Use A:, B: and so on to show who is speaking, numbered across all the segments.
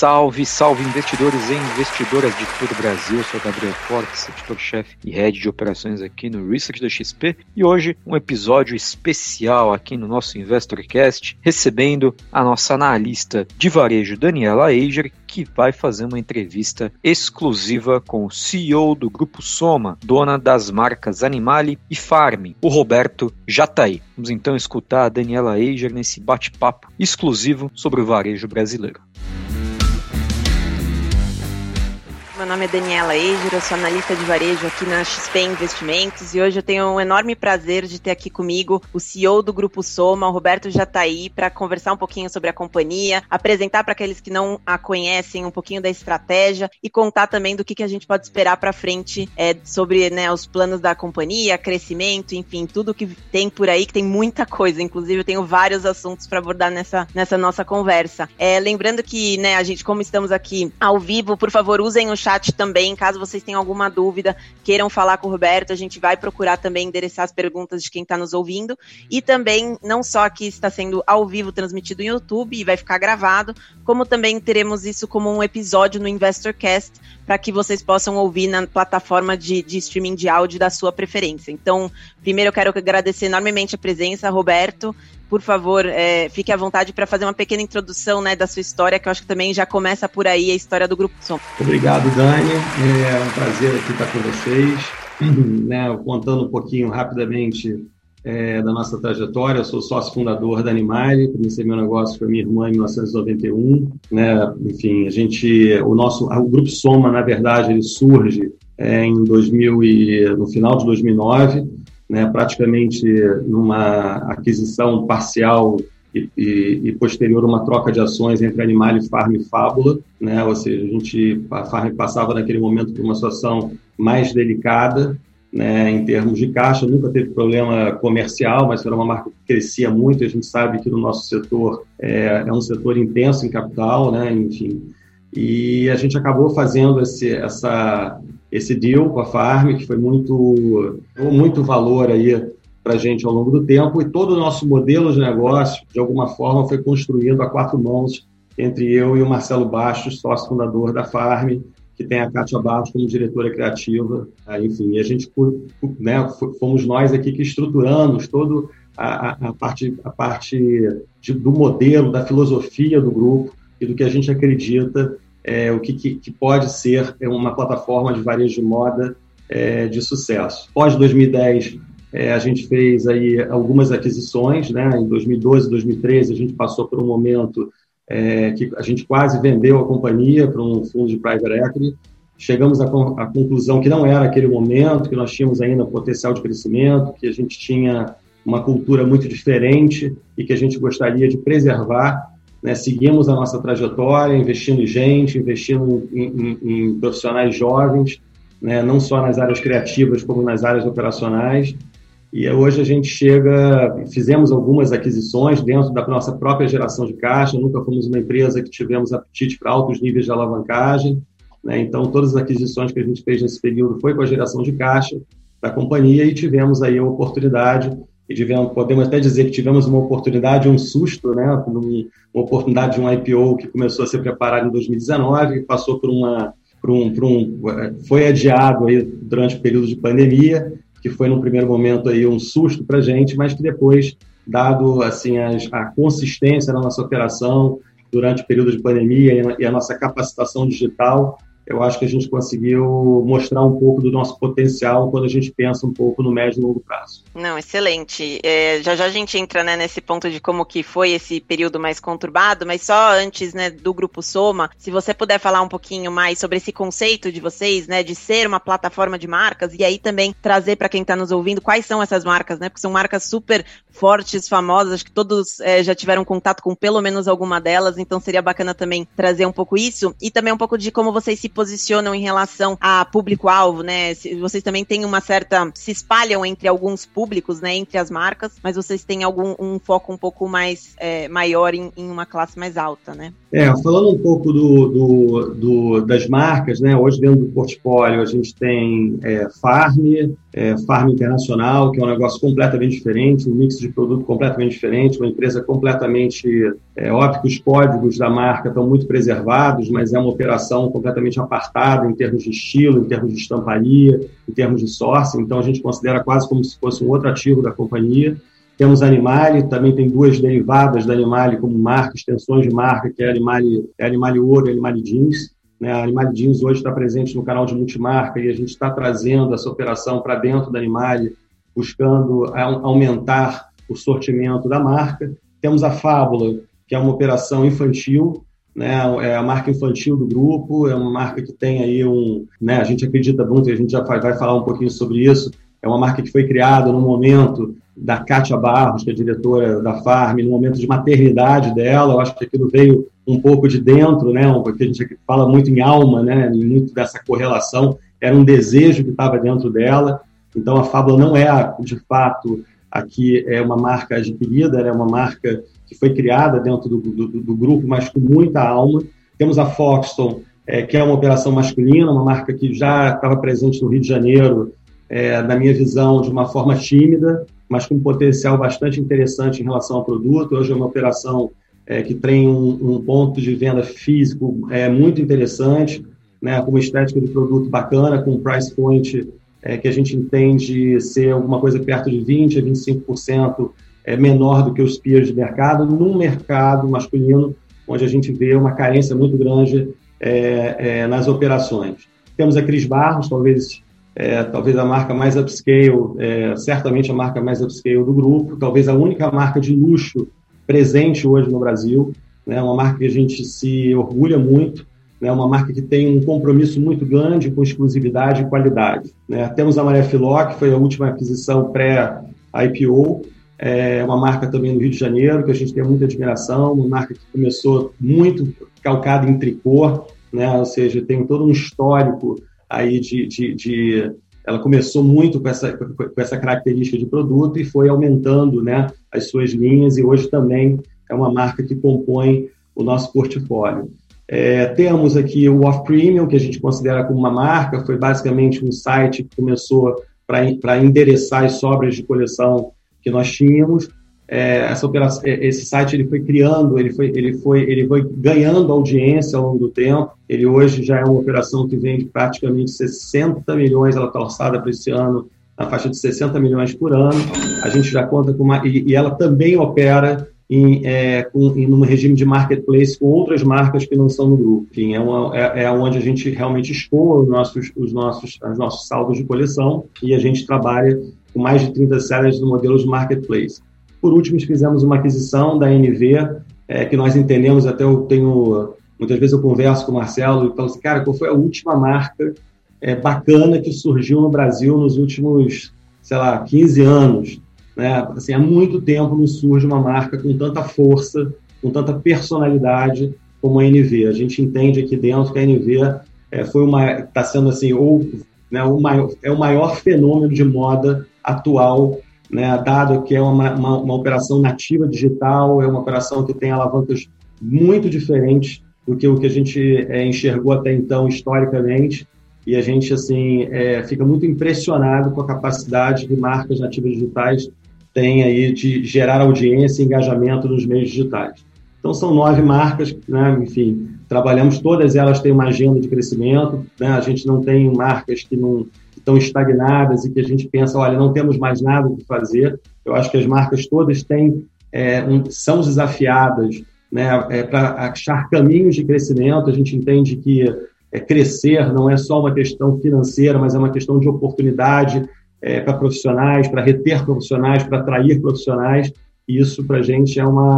A: Salve, salve investidores e investidoras de todo o Brasil. Eu sou o Gabriel Fortes, editor-chefe e head de operações aqui no Research da XP. E hoje um episódio especial aqui no nosso InvestorCast, recebendo a nossa analista de varejo, Daniela Eiger, que vai fazer uma entrevista exclusiva com o CEO do Grupo Soma, dona das marcas Animale e Farm, o Roberto Jatahy. Vamos então escutar a Daniela Eiger nesse bate-papo exclusivo sobre o varejo brasileiro.
B: Meu nome é Daniela Eiger, eu sou analista de varejo aqui na XP Investimentos e hoje eu tenho um enorme prazer de ter aqui comigo o CEO do Grupo Soma, o Roberto Jatahy, para conversar um pouquinho sobre a companhia, apresentar para aqueles que não a conhecem um pouquinho da estratégia e contar também do que a gente pode esperar para frente sobre os planos da companhia, crescimento, enfim, tudo que tem por aí, que tem muita coisa, inclusive eu tenho vários assuntos para abordar nessa nossa conversa. Lembrando que, a gente, como estamos aqui ao vivo, por favor, usem o chat também, caso vocês tenham alguma dúvida, queiram falar com o Roberto, a gente vai procurar também endereçar as perguntas de quem está nos ouvindo, e também, não só que está sendo ao vivo transmitido no YouTube e vai ficar gravado, como também teremos isso como um episódio no InvestorCast, para que vocês possam ouvir na plataforma de streaming de áudio da sua preferência. Então, primeiro eu quero agradecer enormemente a presença, Roberto. Por favor, fique à vontade para fazer uma pequena introdução da sua história, que eu acho que também já começa por aí a história do Grupo Soma.
C: Obrigado, Dani. É um prazer aqui estar com vocês. Contando um pouquinho rapidamente da nossa trajetória, eu sou sócio fundador da Animale, comecei meu negócio com a minha irmã em 1991. Enfim, o Grupo Soma, na verdade, ele surge no final de 2009, praticamente numa aquisição parcial e posterior uma troca de ações entre Animale, Farm e Fábula, ou seja, a Farm passava naquele momento por uma situação mais delicada, em termos de caixa, nunca teve problema comercial, mas era uma marca que crescia muito, e a gente sabe que no nosso setor é um setor intenso em capital, enfim, e a gente acabou fazendo esse deal com a Farm, que foi muito valor aí para a gente ao longo do tempo, e todo o nosso modelo de negócio, de alguma forma, foi construído a quatro mãos entre eu e o Marcelo Bastos, sócio fundador da Farm, que tem a Kátia Barros como diretora criativa. Enfim, e a gente, fomos nós aqui que estruturamos toda a parte do modelo, da filosofia do grupo e do que a gente acredita o que pode ser uma plataforma de varejo de moda de sucesso. Pós 2010, a gente fez aí algumas aquisições, Em 2012, 2013, a gente passou por um momento que a gente quase vendeu a companhia para um fundo de private equity. Chegamos à conclusão que não era aquele momento, que nós tínhamos ainda potencial de crescimento, que a gente tinha uma cultura muito diferente e que a gente gostaria de preservar. Seguimos a nossa trajetória, investindo em gente, investindo em profissionais jovens, não só nas áreas criativas, como nas áreas operacionais. E hoje a gente fizemos algumas aquisições dentro da nossa própria geração de caixa, nunca fomos uma empresa que tivemos apetite para altos níveis de alavancagem, Então, todas as aquisições que a gente fez nesse período foi com a geração de caixa da companhia e tivemos aí a oportunidade. Podemos até dizer que tivemos uma oportunidade, um susto, uma oportunidade de um IPO que começou a ser preparado em 2019, que passou foi adiado aí durante o período de pandemia, que foi no primeiro momento aí um susto para a gente, mas que depois, dado assim a consistência na nossa operação durante o período de pandemia e a nossa capacitação digital, eu acho que a gente conseguiu mostrar um pouco do nosso potencial quando a gente pensa um pouco no médio e longo prazo.
B: Não, excelente. Já a gente entra nesse ponto de como que foi esse período mais conturbado, mas só antes do Grupo Soma, se você puder falar um pouquinho mais sobre esse conceito de vocês, de ser uma plataforma de marcas, e aí também trazer para quem está nos ouvindo quais são essas marcas, porque são marcas super fortes, famosas, acho que todos já tiveram contato com pelo menos alguma delas, então seria bacana também trazer um pouco isso, e também um pouco de como vocês se posicionam em relação a público-alvo, Vocês também têm se espalham entre alguns públicos, entre as marcas, mas vocês têm um foco um pouco mais maior em uma classe mais alta,
C: Falando um pouco das marcas, hoje dentro do portfólio a gente tem Farm, Farm Internacional, que é um negócio completamente diferente, um mix de produto completamente diferente, uma empresa completamente... óbvio que os códigos da marca estão muito preservados, mas é uma operação completamente apartada em termos de estilo, em termos de estamparia, em termos de sourcing, então a gente considera quase como se fosse um outro ativo da companhia. Temos a Animale, também tem duas derivadas da Animale como marca, extensões de marca, que é a Animale Ouro e a Animale Jeans. A Animale Jeans hoje está presente no canal de multimarca e a gente está trazendo essa operação para dentro da Animale, buscando aumentar o sortimento da marca. Temos a Fábula, que é uma operação infantil, é a marca infantil do grupo, é uma marca que tem aí a gente acredita muito, e a gente já vai falar um pouquinho sobre isso, é uma marca que foi criada no momento da Kátia Barros, que é diretora da Farm, no momento de maternidade dela. Eu acho que aquilo veio um pouco de dentro, porque a gente fala muito em alma, muito dessa correlação, era um desejo que estava dentro dela. Então a Fábula não é, de fato, aqui é uma marca adquirida, é uma marca que foi criada dentro do grupo, mas com muita alma. Temos a Foxton, que é uma operação masculina, uma marca que já estava presente no Rio de Janeiro, na minha visão, de uma forma tímida, mas com um potencial bastante interessante em relação ao produto. Hoje é uma operação que tem um ponto de venda físico muito interessante, com uma estética de produto bacana, com um price point que a gente entende ser alguma coisa perto de 20% a 25% menor do que os peers de mercado, num mercado masculino onde a gente vê uma carência muito grande nas operações. Temos a Cris Barros, talvez a marca mais upscale, certamente a marca mais upscale do grupo, talvez a única marca de luxo presente hoje no Brasil, uma marca que a gente se orgulha muito, uma marca que tem um compromisso muito grande com exclusividade e qualidade. Temos a Maré Filó, que foi a última aquisição pré-IPO, uma marca também no Rio de Janeiro, que a gente tem muita admiração, uma marca que começou muito calcada em tricô, ou seja, tem todo um histórico aí ela começou muito com essa característica de produto e foi aumentando, as suas linhas, e hoje também é uma marca que compõe o nosso portfólio. Temos aqui o Off Premium, que a gente considera como uma marca, foi basicamente um site que começou para endereçar as sobras de coleção que nós tínhamos. Esse site ele foi criando, ele foi ganhando audiência ao longo do tempo. Ele hoje já é uma operação que vende praticamente 60 milhões, ela está orçada para esse ano na faixa de 60 milhões por ano. A gente já conta com e ela também opera num regime de marketplace com outras marcas que não são no grupo. Enfim, é onde a gente realmente escoa os nossos saldos de coleção, e a gente trabalha com mais de 30 sellers no modelo de marketplace. Por último, fizemos uma aquisição da NV, que nós entendemos, muitas vezes eu converso com o Marcelo e falo assim, cara, qual foi a última marca bacana que surgiu no Brasil nos últimos, 15 anos? Há muito tempo não surge uma marca com tanta força, com tanta personalidade como a NV. A gente entende aqui dentro que a NV está sendo assim, o maior fenômeno de moda atual, dado que é uma operação nativa digital, é uma operação que tem alavancas muito diferentes do que o que a gente enxergou até então historicamente, e a gente fica muito impressionado com a capacidade que marcas nativas digitais têm aí de gerar audiência e engajamento nos meios digitais. Então são 9 marcas, enfim, trabalhamos, todas elas têm uma agenda de crescimento, a gente não tem marcas que estão estagnadas e que a gente pensa, olha, não temos mais nada o que fazer. Eu acho que as marcas todas são desafiadas para achar caminhos de crescimento. A gente entende que crescer não é só uma questão financeira, mas é uma questão de oportunidade para profissionais, para reter profissionais, para atrair profissionais, e isso para a gente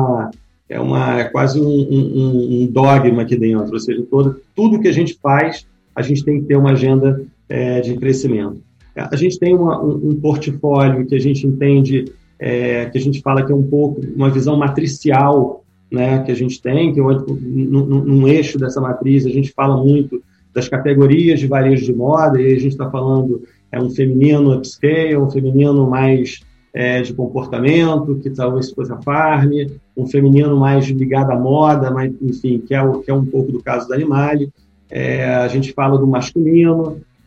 C: é quase um dogma aqui dentro, ou seja, tudo que a gente faz, a gente tem que ter uma agenda de crescimento. A gente tem um portfólio que a gente entende, que a gente fala que é um pouco uma visão matricial, que a gente tem, que num eixo dessa matriz a gente fala muito das categorias de varejo de moda, e a gente está falando um feminino upscale, um feminino mais de comportamento, que talvez fosse a Farm, um feminino mais ligado à moda, mas, enfim, que é um pouco do caso da Animale. A gente fala do masculino,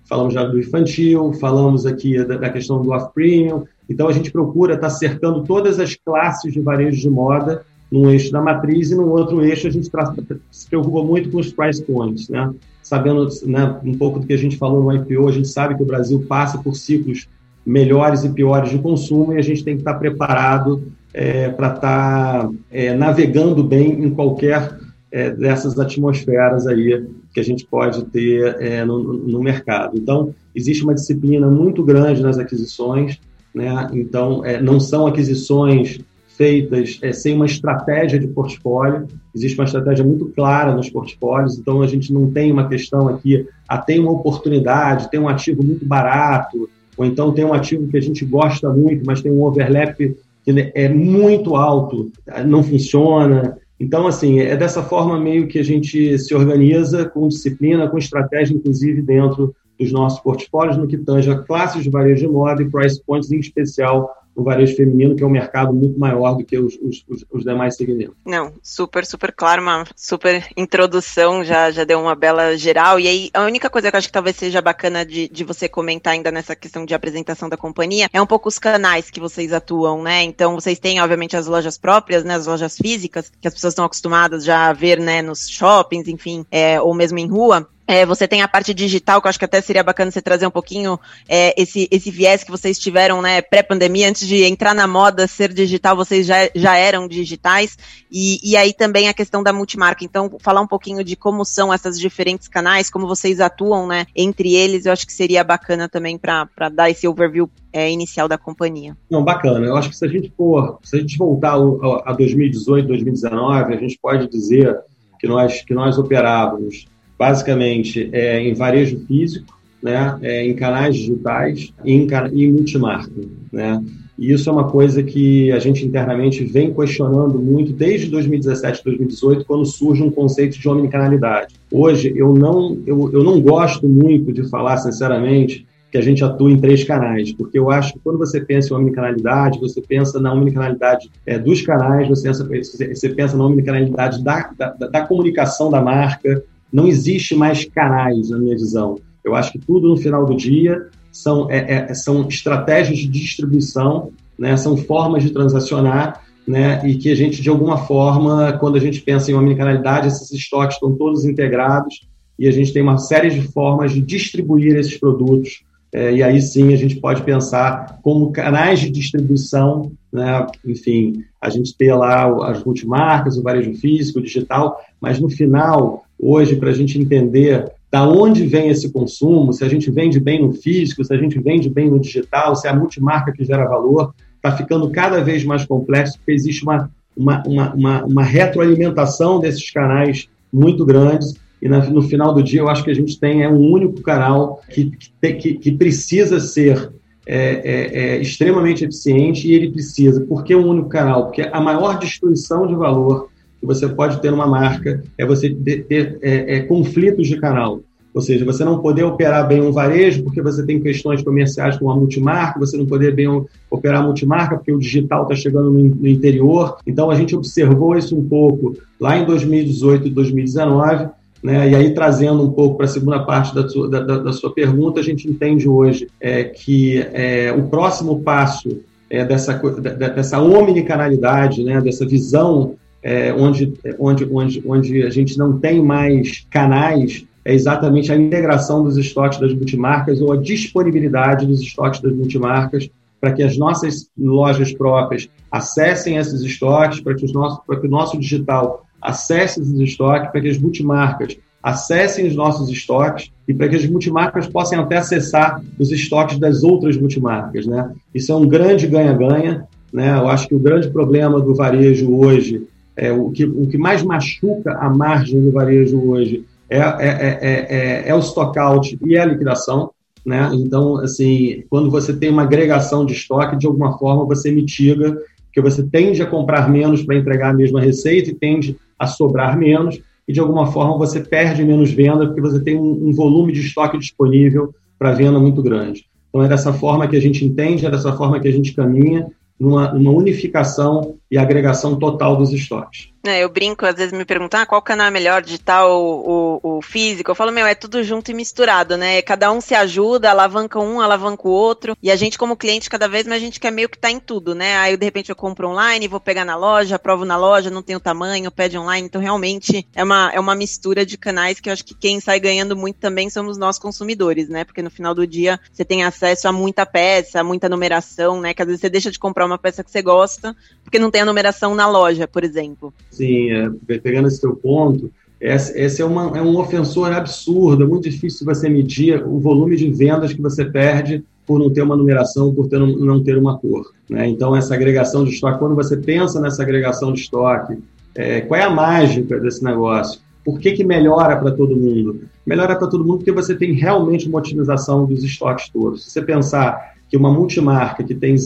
C: falamos já do infantil, falamos aqui da questão do off-premium. Então, a gente procura estar cercando todas as classes de varejo de moda num eixo da matriz, e no outro eixo a gente se preocupa muito com os price points, né? Sabendo, né, um pouco do que a gente falou no IPO, a gente sabe que o Brasil passa por ciclos melhores e piores de consumo, e a gente tem que estar preparado para estar navegando bem em qualquer dessas atmosferas aí que a gente pode ter no mercado. Então, existe uma disciplina muito grande nas aquisições, né? Então, não são aquisições feitas sem uma estratégia de portfólio. Existe uma estratégia muito clara nos portfólios, então a gente não tem uma questão aqui, tem uma oportunidade, tem um ativo muito barato, ou então tem um ativo que a gente gosta muito, mas tem um overlap que é muito alto, não funciona. Então, assim, é dessa forma meio que a gente se organiza com disciplina, com estratégia, inclusive, dentro dos nossos portfólios, no que tange a classes de varejo de moda e price points, em especial no varejo feminino, que é um mercado muito maior do que os demais segmentos.
B: Não, super, super claro, uma super introdução, já deu uma bela geral. E aí, a única coisa que eu acho que talvez seja bacana de você comentar ainda nessa questão de apresentação da companhia é um pouco os canais que vocês atuam, né? Então, vocês têm, obviamente, as lojas próprias, né? As lojas físicas, que as pessoas estão acostumadas já a ver, né? Nos shoppings, enfim, ou mesmo em rua. Você tem a parte digital, que eu acho que até seria bacana você trazer um pouquinho esse viés que vocês tiveram, né, pré-pandemia, antes de entrar na moda ser digital, vocês já eram digitais, e aí também a questão da multimarca. Então, falar um pouquinho de como são esses diferentes canais, como vocês atuam, né, entre eles, eu acho que seria bacana também para dar esse overview inicial da companhia.
C: Não, bacana. Eu acho que se a gente voltar a 2018, 2019, a gente pode dizer que nós operávamos basicamente em varejo físico, né, em canais digitais e em multimarca, né? E isso é uma coisa que a gente internamente vem questionando muito desde 2017, 2018, quando surge um conceito de omnicanalidade. Hoje, eu não gosto muito de falar, sinceramente, que a gente atua em 3 canais, porque eu acho que quando você pensa em omnicanalidade, você pensa na omnicanalidade dos canais, você pensa na omnicanalidade da comunicação da marca. Não existe mais canais, na minha visão. Eu acho que tudo, no final do dia, são estratégias de distribuição, né? São formas de transacionar, né? E que a gente, de alguma forma, quando a gente pensa em omnicanalidade, esses estoques estão todos integrados e a gente tem uma série de formas de distribuir esses produtos. E aí sim a gente pode pensar como canais de distribuição, né? Enfim, a gente ter lá as multimarcas, o varejo físico, o digital, mas no final, hoje, para a gente entender da onde vem esse consumo, se a gente vende bem no físico, se a gente vende bem no digital, se é a multimarca que gera valor, está ficando cada vez mais complexo, porque existe uma retroalimentação desses canais muito grandes. E no final do dia, eu acho que a gente tem um único canal que precisa ser extremamente eficiente, e ele precisa. Por que um único canal? Porque a maior destruição de valor que você pode ter numa marca é você ter conflitos de canal. Ou seja, você não poder operar bem um varejo porque você tem questões comerciais com a multimarca, você não poder bem operar a multimarca porque o digital está chegando no interior. Então, a gente observou isso um pouco lá em 2018 e 2019, né? E aí, trazendo um pouco para a segunda parte da sua pergunta, a gente entende hoje que o próximo passo dessa omnicanalidade, né? Dessa visão onde a gente não tem mais canais, é exatamente a integração dos estoques das multimarcas ou a disponibilidade dos estoques das multimarcas para que as nossas lojas próprias acessem esses estoques, para que o nosso digital acesse esses estoques, para que as multimarcas acessem os nossos estoques e para que as multimarcas possam até acessar os estoques das outras multimarcas, né? Isso é um grande ganha-ganha, né? Eu acho que o grande problema do varejo hoje, o que mais machuca a margem do varejo hoje é o stock-out e a liquidação, né? Então, assim, quando você tem uma agregação de estoque, de alguma forma você mitiga, porque você tende a comprar menos para entregar a mesma receita e tende a sobrar menos, e de alguma forma você perde menos venda porque você tem um volume de estoque disponível para venda muito grande. Então é dessa forma que a gente entende, é dessa forma que a gente caminha numa unificação e agregação total dos estoques.
B: Eu brinco, às vezes me perguntam qual canal é melhor, digital ou físico. Eu falo, é tudo junto e misturado, né? Cada um se ajuda, alavanca um, alavanca o outro. E a gente, como cliente, cada vez mais a gente quer meio que tá em tudo, né? Aí, de repente, eu compro online, vou pegar na loja, aprovo na loja, não tem o tamanho, pede online. Então, realmente, é uma mistura de canais que eu acho que quem sai ganhando muito também somos nós consumidores, né? Porque no final do dia, você tem acesso a muita peça, a muita numeração, né? Que às vezes você deixa de comprar uma peça que você gosta, porque não tem a numeração na loja, por exemplo.
C: Sim, pegando esse teu ponto, esse é um ofensor absurdo, é muito difícil você medir o volume de vendas que você perde por não ter uma numeração, por não ter uma cor, né? Então, essa agregação de estoque, quando você pensa nessa agregação de estoque, qual é a mágica desse negócio? Por que melhora para todo mundo? Melhora para todo mundo porque você tem realmente uma otimização dos estoques todos. Se você pensar que uma multimarca que tem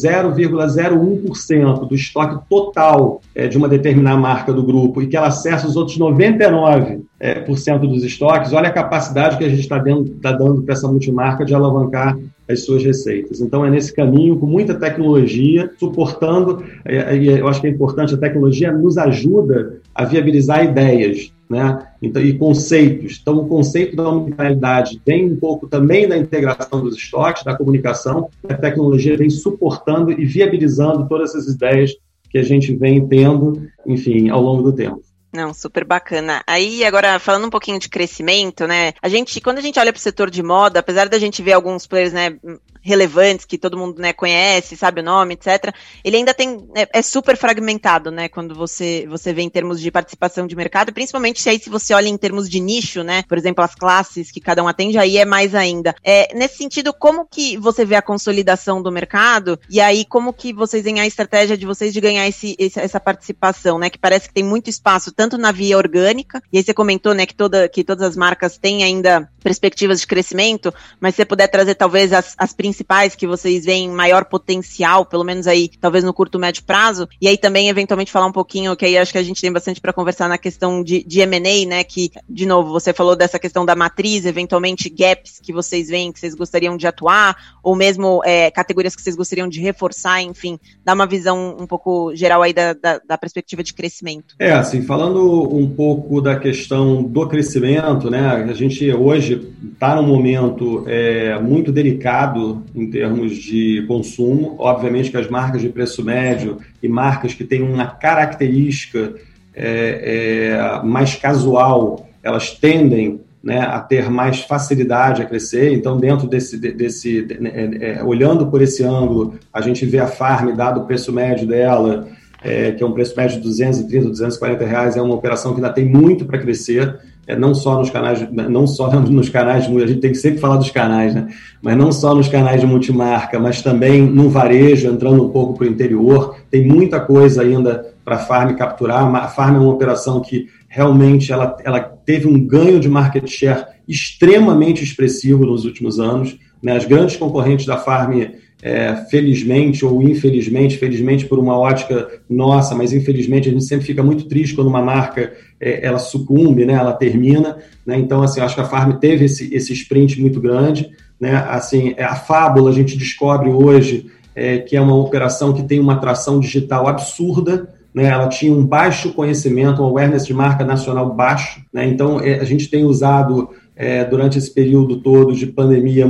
C: 0,01% do estoque total de uma determinada marca do grupo e que ela acessa os outros 99% dos estoques, olha a capacidade que a gente está dando para essa multimarca de alavancar as suas receitas. Então, é nesse caminho, com muita tecnologia, suportando, e eu acho que é importante, a tecnologia nos ajuda a viabilizar ideias, né? Então, e conceitos. Então, o conceito da omnicanalidade vem um pouco também da integração dos estoques, da comunicação. A tecnologia vem suportando e viabilizando todas essas ideias que a gente vem tendo, enfim, ao longo do tempo.
B: Não, super bacana. Aí, agora, falando um pouquinho de crescimento, né? Quando a gente olha para o setor de moda, apesar da gente ver alguns players, né, relevantes, que todo mundo, né, conhece, sabe o nome, etc., ele ainda é super fragmentado, né, quando você vê em termos de participação de mercado, principalmente se você olha em termos de nicho, né, por exemplo, as classes que cada um atende, aí é mais ainda. Nesse sentido, como que você vê a consolidação do mercado, e aí como que vocês veem a estratégia de vocês de ganhar essa participação, né, que parece que tem muito espaço, tanto na via orgânica, e aí você comentou, né, que todas as marcas têm ainda perspectivas de crescimento, mas se você puder trazer talvez as principais que vocês veem maior potencial, pelo menos aí, talvez no curto, médio prazo, e aí também eventualmente falar um pouquinho, que aí acho que a gente tem bastante para conversar na questão de M&A, né, que, de novo, você falou dessa questão da matriz, eventualmente gaps que vocês veem, que vocês gostariam de atuar, ou mesmo categorias que vocês gostariam de reforçar, enfim, dar uma visão um pouco geral aí da perspectiva de crescimento.
C: Assim, falando um pouco da questão do crescimento, né, a gente hoje está num momento muito delicado em termos de consumo. Obviamente que as marcas de preço médio e marcas que têm uma característica mais casual, elas tendem, né, a ter mais facilidade a crescer. Então, dentro olhando por esse ângulo, a gente vê a Farm, dado o preço médio dela, que é um preço médio de R$230, R$240, é uma operação que ainda tem muito para crescer, não só nos canais, a gente tem que sempre falar dos canais, né? Mas não só nos canais de multimarca, mas também no varejo, entrando um pouco para o interior. Tem muita coisa ainda para a Farm capturar. A Farm é uma operação que realmente ela teve um ganho de market share extremamente expressivo nos últimos anos, né? As grandes concorrentes da Farm, felizmente ou infelizmente, felizmente por uma ótica nossa, mas infelizmente a gente sempre fica muito triste quando uma marca ela sucumbe, né, ela termina, né? Então, assim, acho que a Farm teve esse sprint muito grande, né? Assim, a Fábula, a gente descobre hoje que é uma operação que tem uma atração digital absurda, né? Ela tinha um baixo conhecimento, um awareness de marca nacional baixo, né? Então, a gente tem usado durante esse período todo de pandemia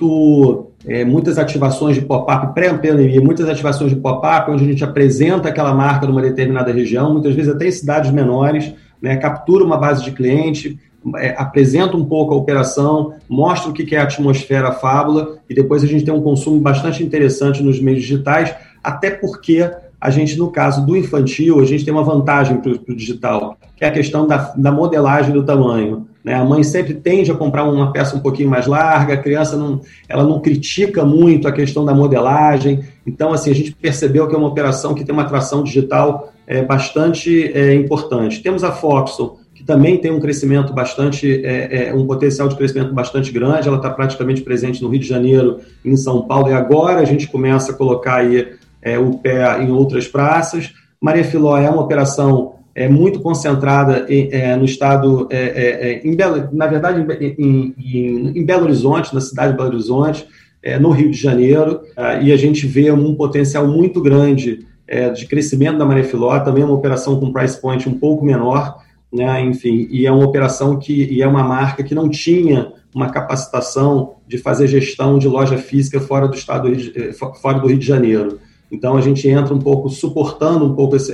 C: muitas ativações de pop-up, pré-pandemia, muitas ativações de pop-up, onde a gente apresenta aquela marca numa determinada região, muitas vezes até em cidades menores, né, captura uma base de cliente, apresenta um pouco a operação, mostra o que é a atmosfera Fábula, e depois a gente tem um consumo bastante interessante nos meios digitais, até porque a gente, no caso do infantil, a gente tem uma vantagem para o digital, que é a questão da modelagem do tamanho, né? A mãe sempre tende a comprar uma peça um pouquinho mais larga, a criança não critica muito a questão da modelagem. Então, assim, a gente percebeu que é uma operação que tem uma atração digital bastante importante. Temos a Foxtel, que também tem um crescimento bastante, um potencial de crescimento bastante grande. Ela está praticamente presente no Rio de Janeiro, em São Paulo, e agora a gente começa a colocar aí o pé em outras praças. Maria Filó é uma operação muito concentrada no estado, na verdade, em Belo Horizonte, na cidade de Belo Horizonte, no Rio de Janeiro, e a gente vê um potencial muito grande de crescimento da Maré Filó, também é uma operação com price point um pouco menor, né? Enfim, e é uma operação e é uma marca que não tinha uma capacitação de fazer gestão de loja física fora do fora do Rio de Janeiro. Então, a gente entra um pouco, suportando um pouco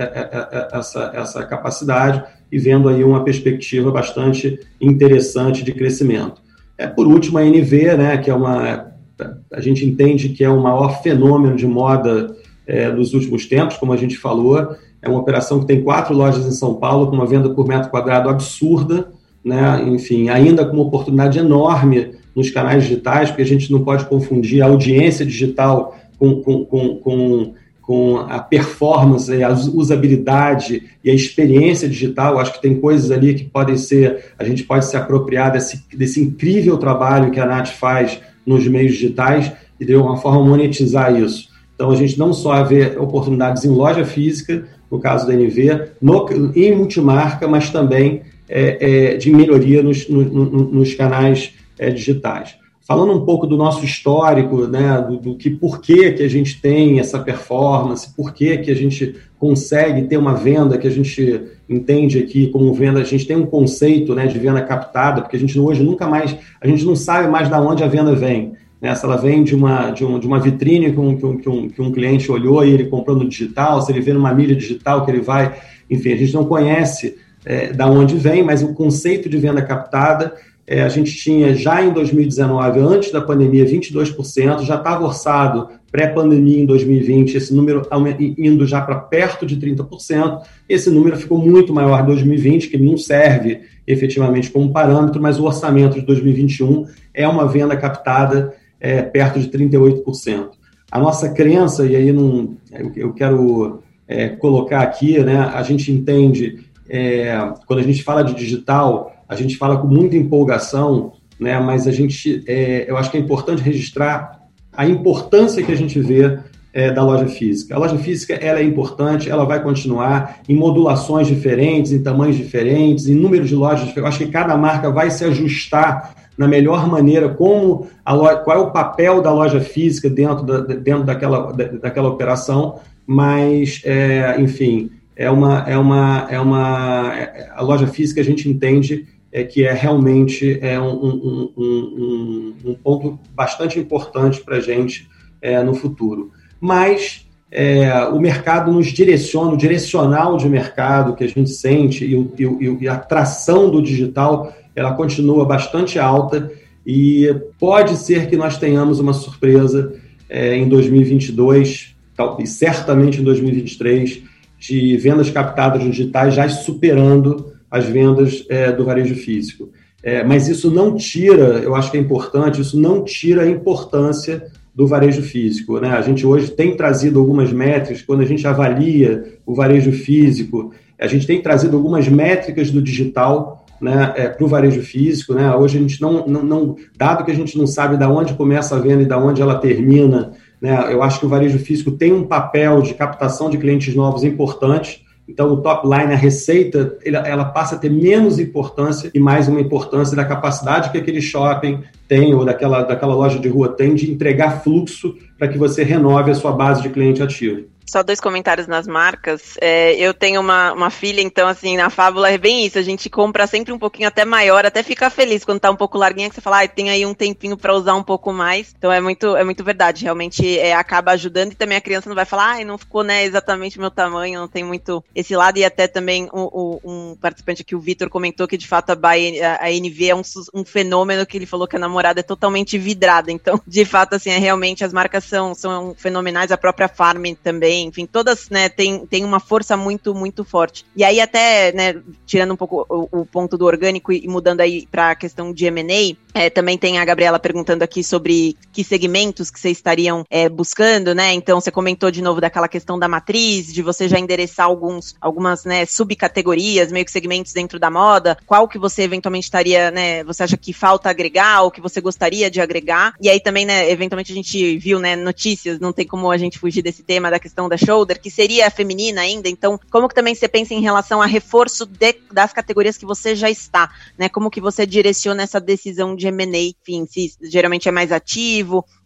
C: essa capacidade e vendo aí uma perspectiva bastante interessante de crescimento. Por último, a NV, né, que a gente entende que é o maior fenômeno de moda dos últimos tempos, como a gente falou. É uma operação que tem 4 lojas em São Paulo, com uma venda por metro quadrado absurda, né? Enfim, ainda com uma oportunidade enorme nos canais digitais, porque a gente não pode confundir a audiência digital com a performance, a usabilidade e a experiência digital. Acho que tem coisas ali que a gente pode se apropriar desse incrível trabalho que a Nath faz nos meios digitais e de uma forma monetizar isso. Então, a gente não só vê oportunidades em loja física, no caso da NV, em multimarca, mas também de melhoria nos canais digitais. Falando um pouco do nosso histórico, né, por que a gente tem essa performance, por que a gente consegue ter uma venda que a gente entende aqui como venda, a gente tem um conceito, né, de venda captada, porque a gente hoje a gente não sabe mais de onde a venda vem. Né? Se ela vem de uma vitrine que um cliente olhou e ele comprou no digital, se ele vê numa mídia digital que ele vai... Enfim, a gente não conhece da onde vem, mas o conceito de venda captada, a gente tinha já em 2019, antes da pandemia, 22%, já estava orçado pré-pandemia em 2020, esse número indo já para perto de 30%, esse número ficou muito maior em 2020, que não serve efetivamente como parâmetro, mas o orçamento de 2021 é uma venda captada perto de 38%. A nossa crença, e aí eu quero colocar aqui, né, a gente entende, quando a gente fala de digital, a gente fala com muita empolgação, né, mas eu acho que é importante registrar a importância que a gente vê da loja física. A loja física ela é importante, ela vai continuar em modulações diferentes, em tamanhos diferentes, em número de lojas diferentes. Eu acho que cada marca vai se ajustar na melhor maneira, qual é o papel da loja física dentro daquela operação, mas, enfim, a loja física a gente entende que realmente um ponto bastante importante para a gente no futuro. Mas o mercado nos direciona, o direcional de mercado que a gente sente e a atração do digital, ela continua bastante alta e pode ser que nós tenhamos uma surpresa em 2022, e certamente em 2023, de vendas captadas digitais já superando as vendas do varejo físico. Mas isso não tira, eu acho que é importante, isso não tira a importância do varejo físico, né? A gente hoje tem trazido algumas métricas, quando a gente avalia o varejo físico, a gente tem trazido algumas métricas do digital, né, para o varejo físico, né? Hoje a gente não, dado que a gente não sabe de onde começa a venda e de onde ela termina, né, eu acho que o varejo físico tem um papel de captação de clientes novos importante. Então, o top line, a receita, ela passa a ter menos importância e mais uma importância da capacidade que aquele shopping tem ou daquela loja de rua tem de entregar fluxo para que você renove a sua base de cliente ativo.
B: Só 2 comentários nas marcas. Eu tenho uma filha, então, assim, na Fábula é bem isso. A gente compra sempre um pouquinho até maior, até fica feliz quando tá um pouco larguinha, que você fala, tem aí um tempinho para usar um pouco mais. Então, é muito verdade. Realmente, acaba ajudando e também a criança não vai falar, não ficou, né, exatamente o meu tamanho, não tem muito esse lado. E até também um participante aqui, o Vitor, comentou que, de fato, a NV é um fenômeno que ele falou que a namorada é totalmente vidrada. Então, de fato, assim, realmente as marcas são fenomenais. A própria Farm também, enfim, todas, né, tem uma força muito, muito forte. E aí até, né, tirando um pouco o ponto do orgânico e mudando aí para a questão de M&A, também tem a Gabriela perguntando aqui sobre que segmentos que vocês estariam buscando, né, então você comentou de novo daquela questão da matriz, de você já endereçar algumas, né, subcategorias, meio que segmentos dentro da moda, qual que você eventualmente estaria, né, você acha que falta agregar, ou que você gostaria de agregar, e aí também, né, eventualmente a gente viu, né, notícias, não tem como a gente fugir desse tema da questão da shoulder, que seria feminina ainda, então como que também você pensa em relação a reforço das categorias que você já está, né, como que você direciona essa decisão de M&A, enfim, se geralmente é mais ativo,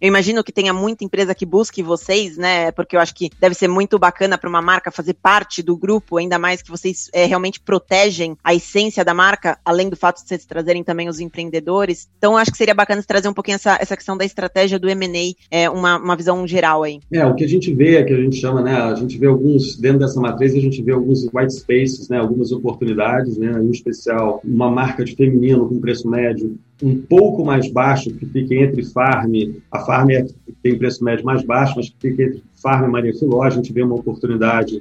B: Eu imagino que tenha muita empresa que busque vocês, né? Porque eu acho que deve ser muito bacana para uma marca fazer parte do grupo, ainda mais que vocês realmente protegem a essência da marca, além do fato de vocês trazerem também os empreendedores. Então, eu acho que seria bacana você trazer um pouquinho essa questão da estratégia do M&A, uma visão geral aí.
C: O que a gente vê, que a gente chama, né? A gente vê alguns, dentro dessa matriz, a gente vê alguns white spaces, né? Algumas oportunidades, né? Em especial, uma marca de feminino com preço médio um pouco mais baixo, que fica entre Farm, a Farm tem preço médio mais baixo, mas que fica entre Farm e Maria Filó. A gente vê uma oportunidade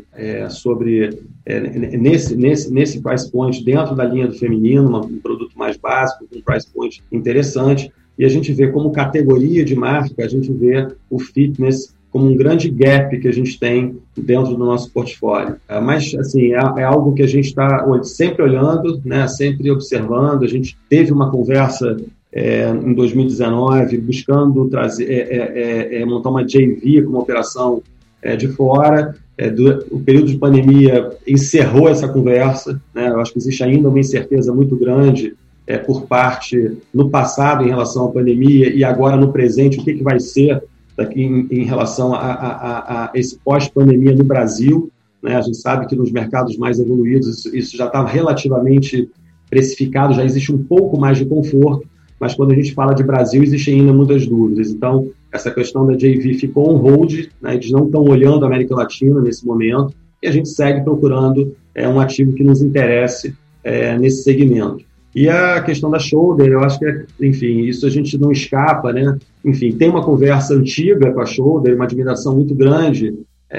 C: nesse price point, dentro da linha do feminino, um produto mais básico, com um price point interessante, e a gente vê como categoria de marca, a gente vê o fitness como um grande gap que a gente tem dentro do nosso portfólio. Mas, assim, é algo que a gente está sempre olhando, né, sempre observando. A gente teve uma conversa em 2019, buscando montar uma JV com uma operação de fora. O período de pandemia encerrou essa conversa, né? Eu acho que existe ainda uma incerteza muito grande por parte no passado em relação à pandemia e agora no presente, o que vai ser daqui em relação a esse pós-pandemia no Brasil, né? A gente sabe que nos mercados mais evoluídos isso já está relativamente precificado, já existe um pouco mais de conforto, mas quando a gente fala de Brasil, existem ainda muitas dúvidas. Então, essa questão da JV ficou on hold, né? Eles não estão olhando a América Latina nesse momento, e a gente segue procurando um ativo que nos interesse nesse segmento. E a questão da Shoulder, eu acho que, enfim, isso a gente não escapa, né? Enfim, tem uma conversa antiga com a Shoulder, uma admiração muito grande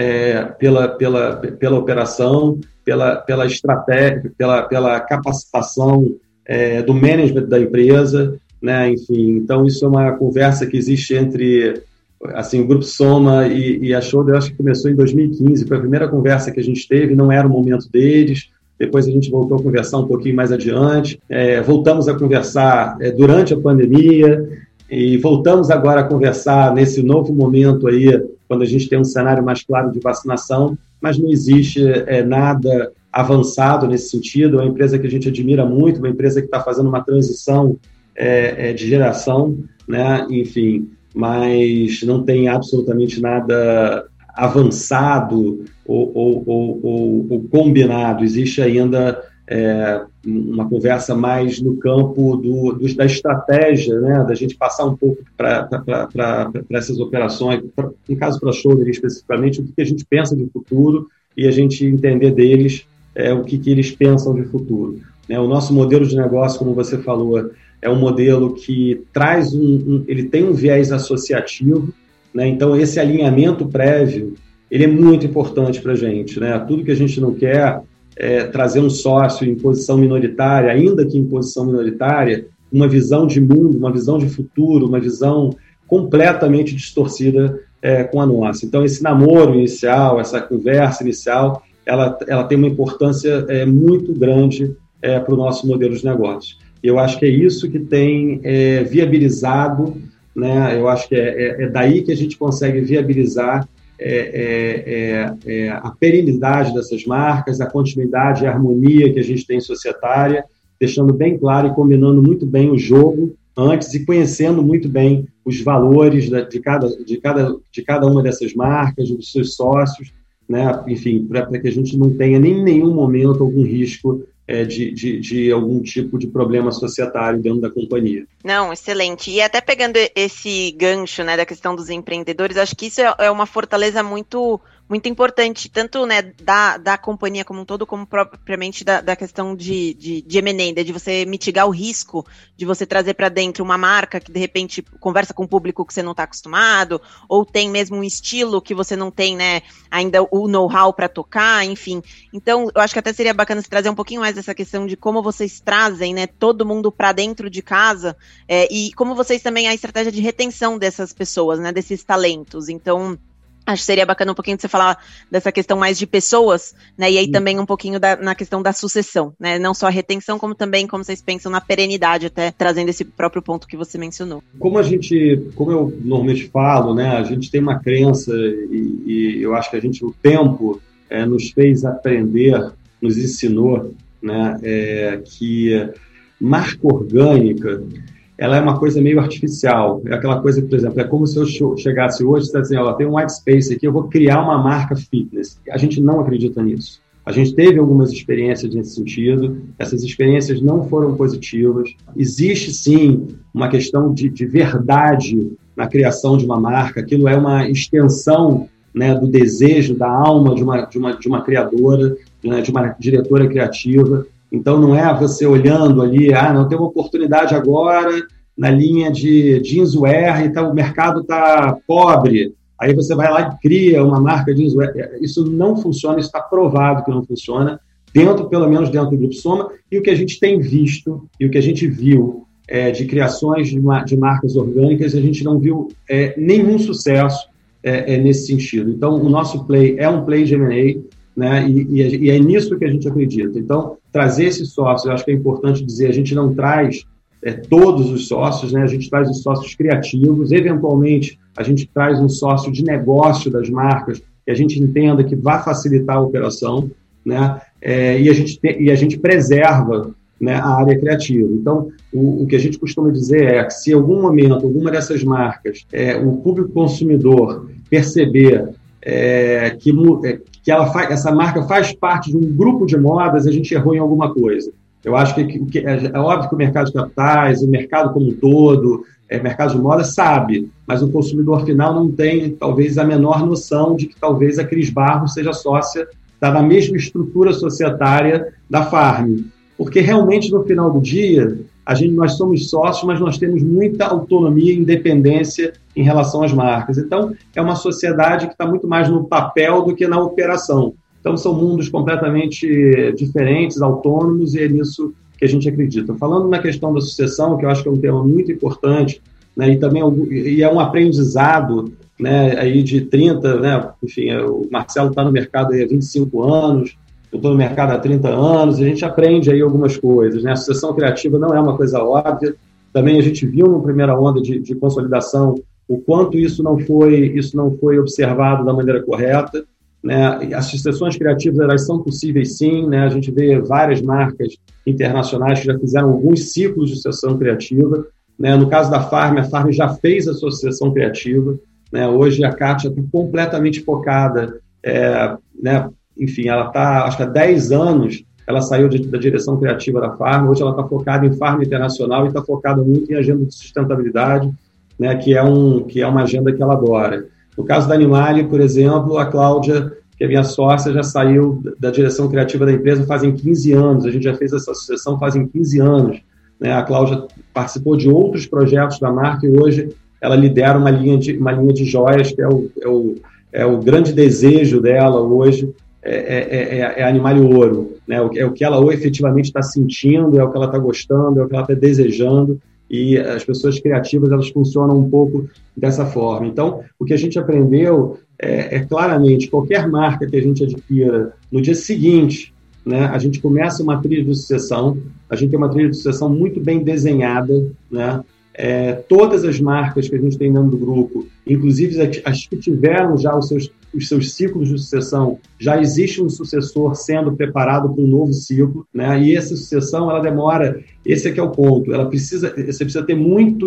C: pela operação, pela estratégia, pela capacitação do management da empresa, né? Enfim, então isso é uma conversa que existe entre assim, o Grupo Soma e a Shoulder. Eu acho que começou em 2015, foi a primeira conversa que a gente teve, não era o momento deles. Depois a gente voltou a conversar um pouquinho mais adiante, voltamos a conversar durante a pandemia e voltamos agora a conversar nesse novo momento aí, quando a gente tem um cenário mais claro de vacinação, mas não existe nada avançado nesse sentido. É uma empresa que a gente admira muito, uma empresa que está fazendo uma transição de geração, né? Enfim, mas não tem absolutamente nada avançado ou combinado. Existe ainda uma conversa mais no campo da estratégia, né, da gente passar um pouco para essas operações, no caso para a Shoulder especificamente, o que a gente pensa de futuro e a gente entender deles o que eles pensam de futuro. O nosso modelo de negócio, como você falou, é um modelo que traz ele tem um viés associativo, né? Então esse alinhamento prévio ele é muito importante para a gente, né? Tudo que a gente não quer trazer um sócio em posição minoritária, ainda que em posição minoritária, uma visão de mundo, uma visão de futuro, uma visão completamente distorcida com a nossa. Então, esse namoro inicial, essa conversa inicial, ela tem uma importância muito grande para o nosso modelo de negócio. E eu acho que é isso que tem viabilizado, né? Eu acho que é daí que a gente consegue viabilizar a perenidade dessas marcas, a continuidade e a harmonia que a gente tem societária, deixando bem claro e combinando muito bem o jogo antes e conhecendo muito bem os valores de cada uma dessas marcas, dos seus sócios, né? Enfim, para que a gente não tenha em nenhum momento algum risco de algum tipo de problema societário dentro da companhia.
B: Não, excelente. E até pegando esse gancho, né, da questão dos empreendedores, acho que isso é uma fortaleza muito importante, tanto, né, da companhia como um todo, como propriamente da questão de M&A, de você mitigar o risco de você trazer para dentro uma marca que, de repente, conversa com um público que você não está acostumado, ou tem mesmo um estilo que você não tem, né, ainda o know-how para tocar, enfim. Então, eu acho que até seria bacana você trazer um pouquinho mais dessa questão de como vocês trazem, né, todo mundo para dentro de casa, e como vocês também, a estratégia de retenção dessas pessoas, né, desses talentos. Então, acho que seria bacana um pouquinho de você falar dessa questão mais de pessoas, né? E aí também um pouquinho na questão da sucessão, né? Não só a retenção, como também como vocês pensam na perenidade, até trazendo esse próprio ponto que você mencionou.
C: Como eu normalmente falo, né? A gente tem uma crença e eu acho que o tempo nos fez aprender, nos ensinou, né? Que marca orgânica ela é uma coisa meio artificial. É aquela coisa que, por exemplo, é como se eu chegasse hoje e dissesse assim, tem um white space aqui, eu vou criar uma marca fitness. A gente não acredita nisso. A gente teve algumas experiências nesse sentido, essas experiências não foram positivas. Existe, sim, uma questão de verdade na criação de uma marca, aquilo é uma extensão, né, do desejo, da alma de uma criadora, né, de uma diretora criativa. Então, não é você olhando ali, não tem uma oportunidade agora na linha de jeanswear, então o mercado está pobre. Aí você vai lá e cria uma marca de jeanswear. Isso não funciona, isso está provado que não funciona, pelo menos dentro do Grupo Soma. E o que a gente tem visto, e o que a gente viu de criações de marcas orgânicas, a gente não viu nenhum sucesso nesse sentido. Então, o nosso play é um play de M&A, né? E é nisso que a gente acredita. Então, trazer esses sócios, eu acho que é importante dizer, a gente não traz todos os sócios, né? A gente traz os sócios criativos, eventualmente a gente traz um sócio de negócio das marcas que a gente entenda que vai facilitar a operação, né? E a gente preserva, né, a área criativa. Então, o que a gente costuma dizer é que se em algum momento, alguma dessas marcas, o público consumidor perceber que essa marca faz parte de um grupo de modas, a gente errou em alguma coisa. Eu acho que é óbvio que o mercado de capitais, o mercado como um todo, o mercado de moda sabe, mas o consumidor final não tem, talvez, a menor noção de que talvez a Cris Barros seja sócia, está na mesma estrutura societária da Farm. Porque realmente, no final do dia, nós somos sócios, mas nós temos muita autonomia e independência em relação às marcas. Então, é uma sociedade que está muito mais no papel do que na operação. Então, são mundos completamente diferentes, autônomos, e é nisso que a gente acredita. Falando na questão da sucessão, que eu acho que é um tema muito importante, né, e também é um aprendizado, né, aí de 30, né, enfim, o Marcelo está no mercado há 25 anos, eu estou no mercado há 30 anos, e a gente aprende aí algumas coisas, né? A sucessão criativa não é uma coisa óbvia. Também a gente viu na primeira onda de consolidação o quanto isso não foi observado da maneira correta, né? As sucessões criativas, elas são possíveis sim, né? A gente vê várias marcas internacionais que já fizeram alguns ciclos de sucessão criativa, né? No caso da Farm, a Farm já fez a sua sucessão criativa, né? Hoje a Kátia está completamente focada, né? Enfim, ela está, acho que há 10 anos, ela saiu da direção criativa da Farm, hoje ela está focada em Farm Internacional e está focada muito em agenda de sustentabilidade, né, que é uma agenda que ela adora. No caso da Animale, por exemplo, a Cláudia, que é minha sócia, já saiu da direção criativa da empresa fazem 15 anos, a gente já fez essa sucessão fazem 15 anos. Né? A Cláudia participou de outros projetos da marca e hoje ela lidera uma linha de joias, que é o grande desejo dela hoje, é Animale Ouro, né? É o que ela efetivamente está sentindo, é o que ela está gostando, é o que ela está desejando, e as pessoas criativas, elas funcionam um pouco dessa forma. Então, o que a gente aprendeu claramente, qualquer marca que a gente adquira, no dia seguinte, né, a gente começa uma trilha de sucessão, a gente tem uma trilha de sucessão muito bem desenhada, né? Todas as marcas que a gente tem dentro do grupo, inclusive as que tiveram já os seus ciclos de sucessão, já existe um sucessor sendo preparado para um novo ciclo, né? E essa sucessão, ela demora, esse é que é o ponto, você precisa ter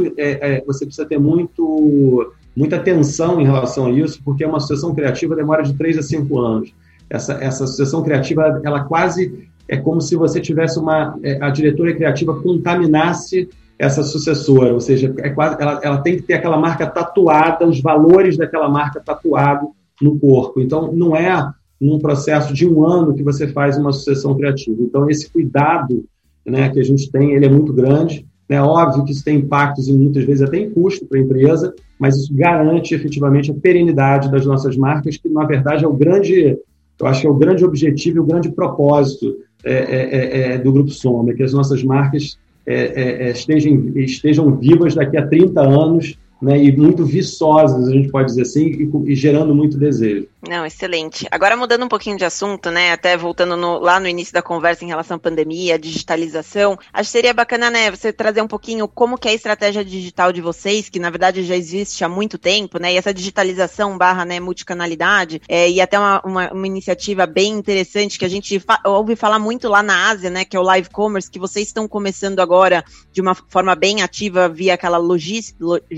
C: muita atenção em relação a isso, porque uma sucessão criativa demora de 3 a 5 anos. Essa sucessão criativa, ela quase é como se você tivesse a diretora criativa contaminasse essa sucessora, ou seja, ela tem que ter aquela marca tatuada, os valores daquela marca tatuado no corpo. Então, não é num processo de 1 ano que você faz uma sucessão criativa. Então, esse cuidado, né, que a gente tem, ele é muito grande. É óbvio que isso tem impactos e muitas vezes até em custo para a empresa, mas isso garante efetivamente a perenidade das nossas marcas, que na verdade eu acho que é o grande objetivo e o grande propósito do Grupo Soma, que as nossas marcas estejam vivas daqui a 30 anos, né, e muito viçosas, a gente pode dizer assim, e gerando muito desejo.
B: Não, excelente. Agora mudando um pouquinho de assunto, né, até voltando lá no início da conversa em relação à pandemia, digitalização, acho que seria bacana, né, você trazer um pouquinho como que é a estratégia digital de vocês, que na verdade já existe há muito tempo, né, e essa digitalização / né, multicanalidade, e até uma iniciativa bem interessante que a gente ouve falar muito lá na Ásia, né, que é o live commerce, que vocês estão começando agora de uma forma bem ativa via aquela Logix.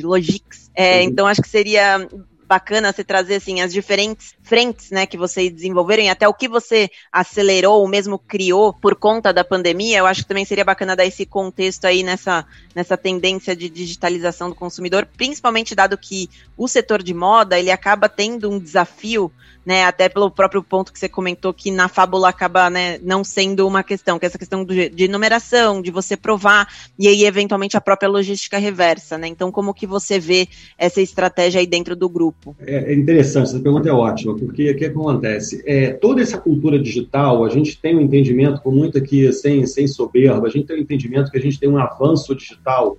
B: Então acho que seria bacana você trazer assim as diferentes frentes, né, que vocês desenvolveram e até o que você acelerou ou mesmo criou por conta da pandemia. Eu acho que também seria bacana dar esse contexto aí nessa tendência de digitalização do consumidor, principalmente dado que o setor de moda, ele acaba tendo um desafio, né, até pelo próprio ponto que você comentou, que na fábula acaba, né, não sendo uma questão, que é essa questão de numeração, de você provar, e aí eventualmente a própria logística reversa, né? Então como que você vê essa estratégia aí dentro do grupo?
C: É interessante, essa pergunta é ótima, porque o que acontece? Toda essa cultura digital, a gente tem um entendimento, com muito aqui, sem soberba, a gente tem um entendimento que a gente tem um avanço digital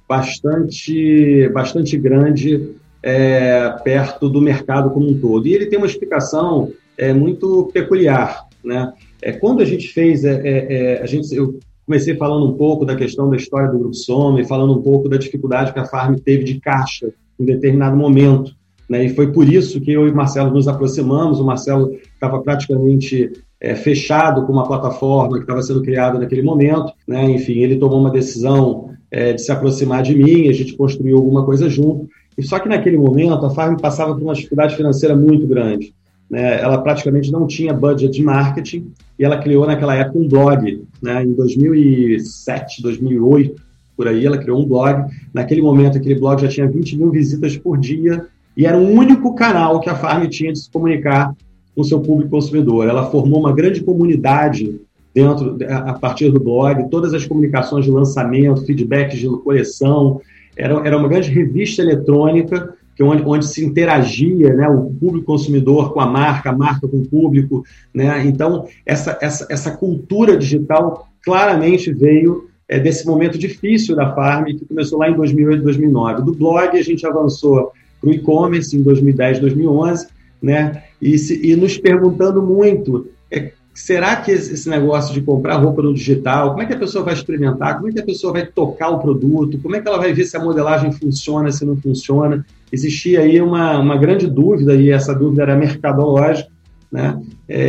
C: bastante grande perto do mercado como um todo. E ele tem uma explicação muito peculiar, né? Quando a gente fez, eu comecei falando um pouco da questão da história do Grupo Soma e falando um pouco da dificuldade que a Farm teve de caixa em determinado momento, né? E foi por isso que eu e o Marcelo nos aproximamos. O Marcelo estava praticamente fechado com uma plataforma que estava sendo criada naquele momento, né? Enfim, ele tomou uma decisão de se aproximar de mim, a gente construiu alguma coisa junto. E só que naquele momento a Farm passava por uma dificuldade financeira muito grande, né? Ela praticamente não tinha budget de marketing e ela criou naquela época um blog, né? Em 2007, 2008, por aí, ela criou um blog. Naquele momento, aquele blog já tinha 20 mil visitas por dia e era o único canal que a Farm tinha de se comunicar com o seu público consumidor. Ela formou uma grande comunidade a partir do blog, todas as comunicações de lançamento, feedbacks de coleção. Era uma grande revista eletrônica onde se interagia, né, o público consumidor com a marca com o público, né? Então, essa cultura digital claramente veio desse momento difícil da Farm, que começou lá em 2008, 2009. Do blog, a gente avançou para o e-commerce em 2010, 2011, né? E nos perguntando muito, será que esse negócio de comprar roupa no digital, como é que a pessoa vai experimentar, como é que a pessoa vai tocar o produto, como é que ela vai ver se a modelagem funciona, se não funciona? Existia aí uma grande dúvida, e essa dúvida era mercadológica, né?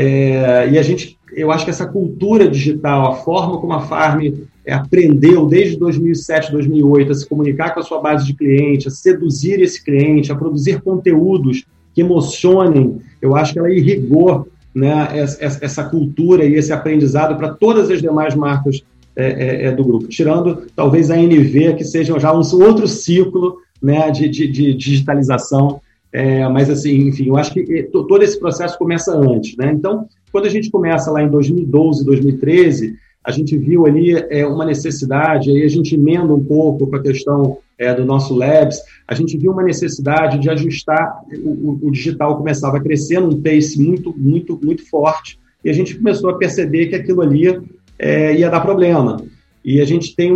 C: Eu acho que essa cultura digital, a forma como a Farm aprendeu desde 2007, 2008 a se comunicar com a sua base de cliente, a seduzir esse cliente, a produzir conteúdos que emocionem, eu acho que ela irrigou, né, essa cultura e esse aprendizado para todas as demais marcas do grupo, tirando talvez a NV, que seja já um outro ciclo, né, de digitalização, mas assim, enfim, eu acho que todo esse processo começa antes, né? Então, quando a gente começa lá em 2012, 2013, a gente viu ali uma necessidade, aí a gente emenda um pouco com a questão do nosso Labs, a gente viu uma necessidade de ajustar, o digital começava a crescer num pace muito, muito, muito forte, e a gente começou a perceber que aquilo ali ia dar problema. E a gente tem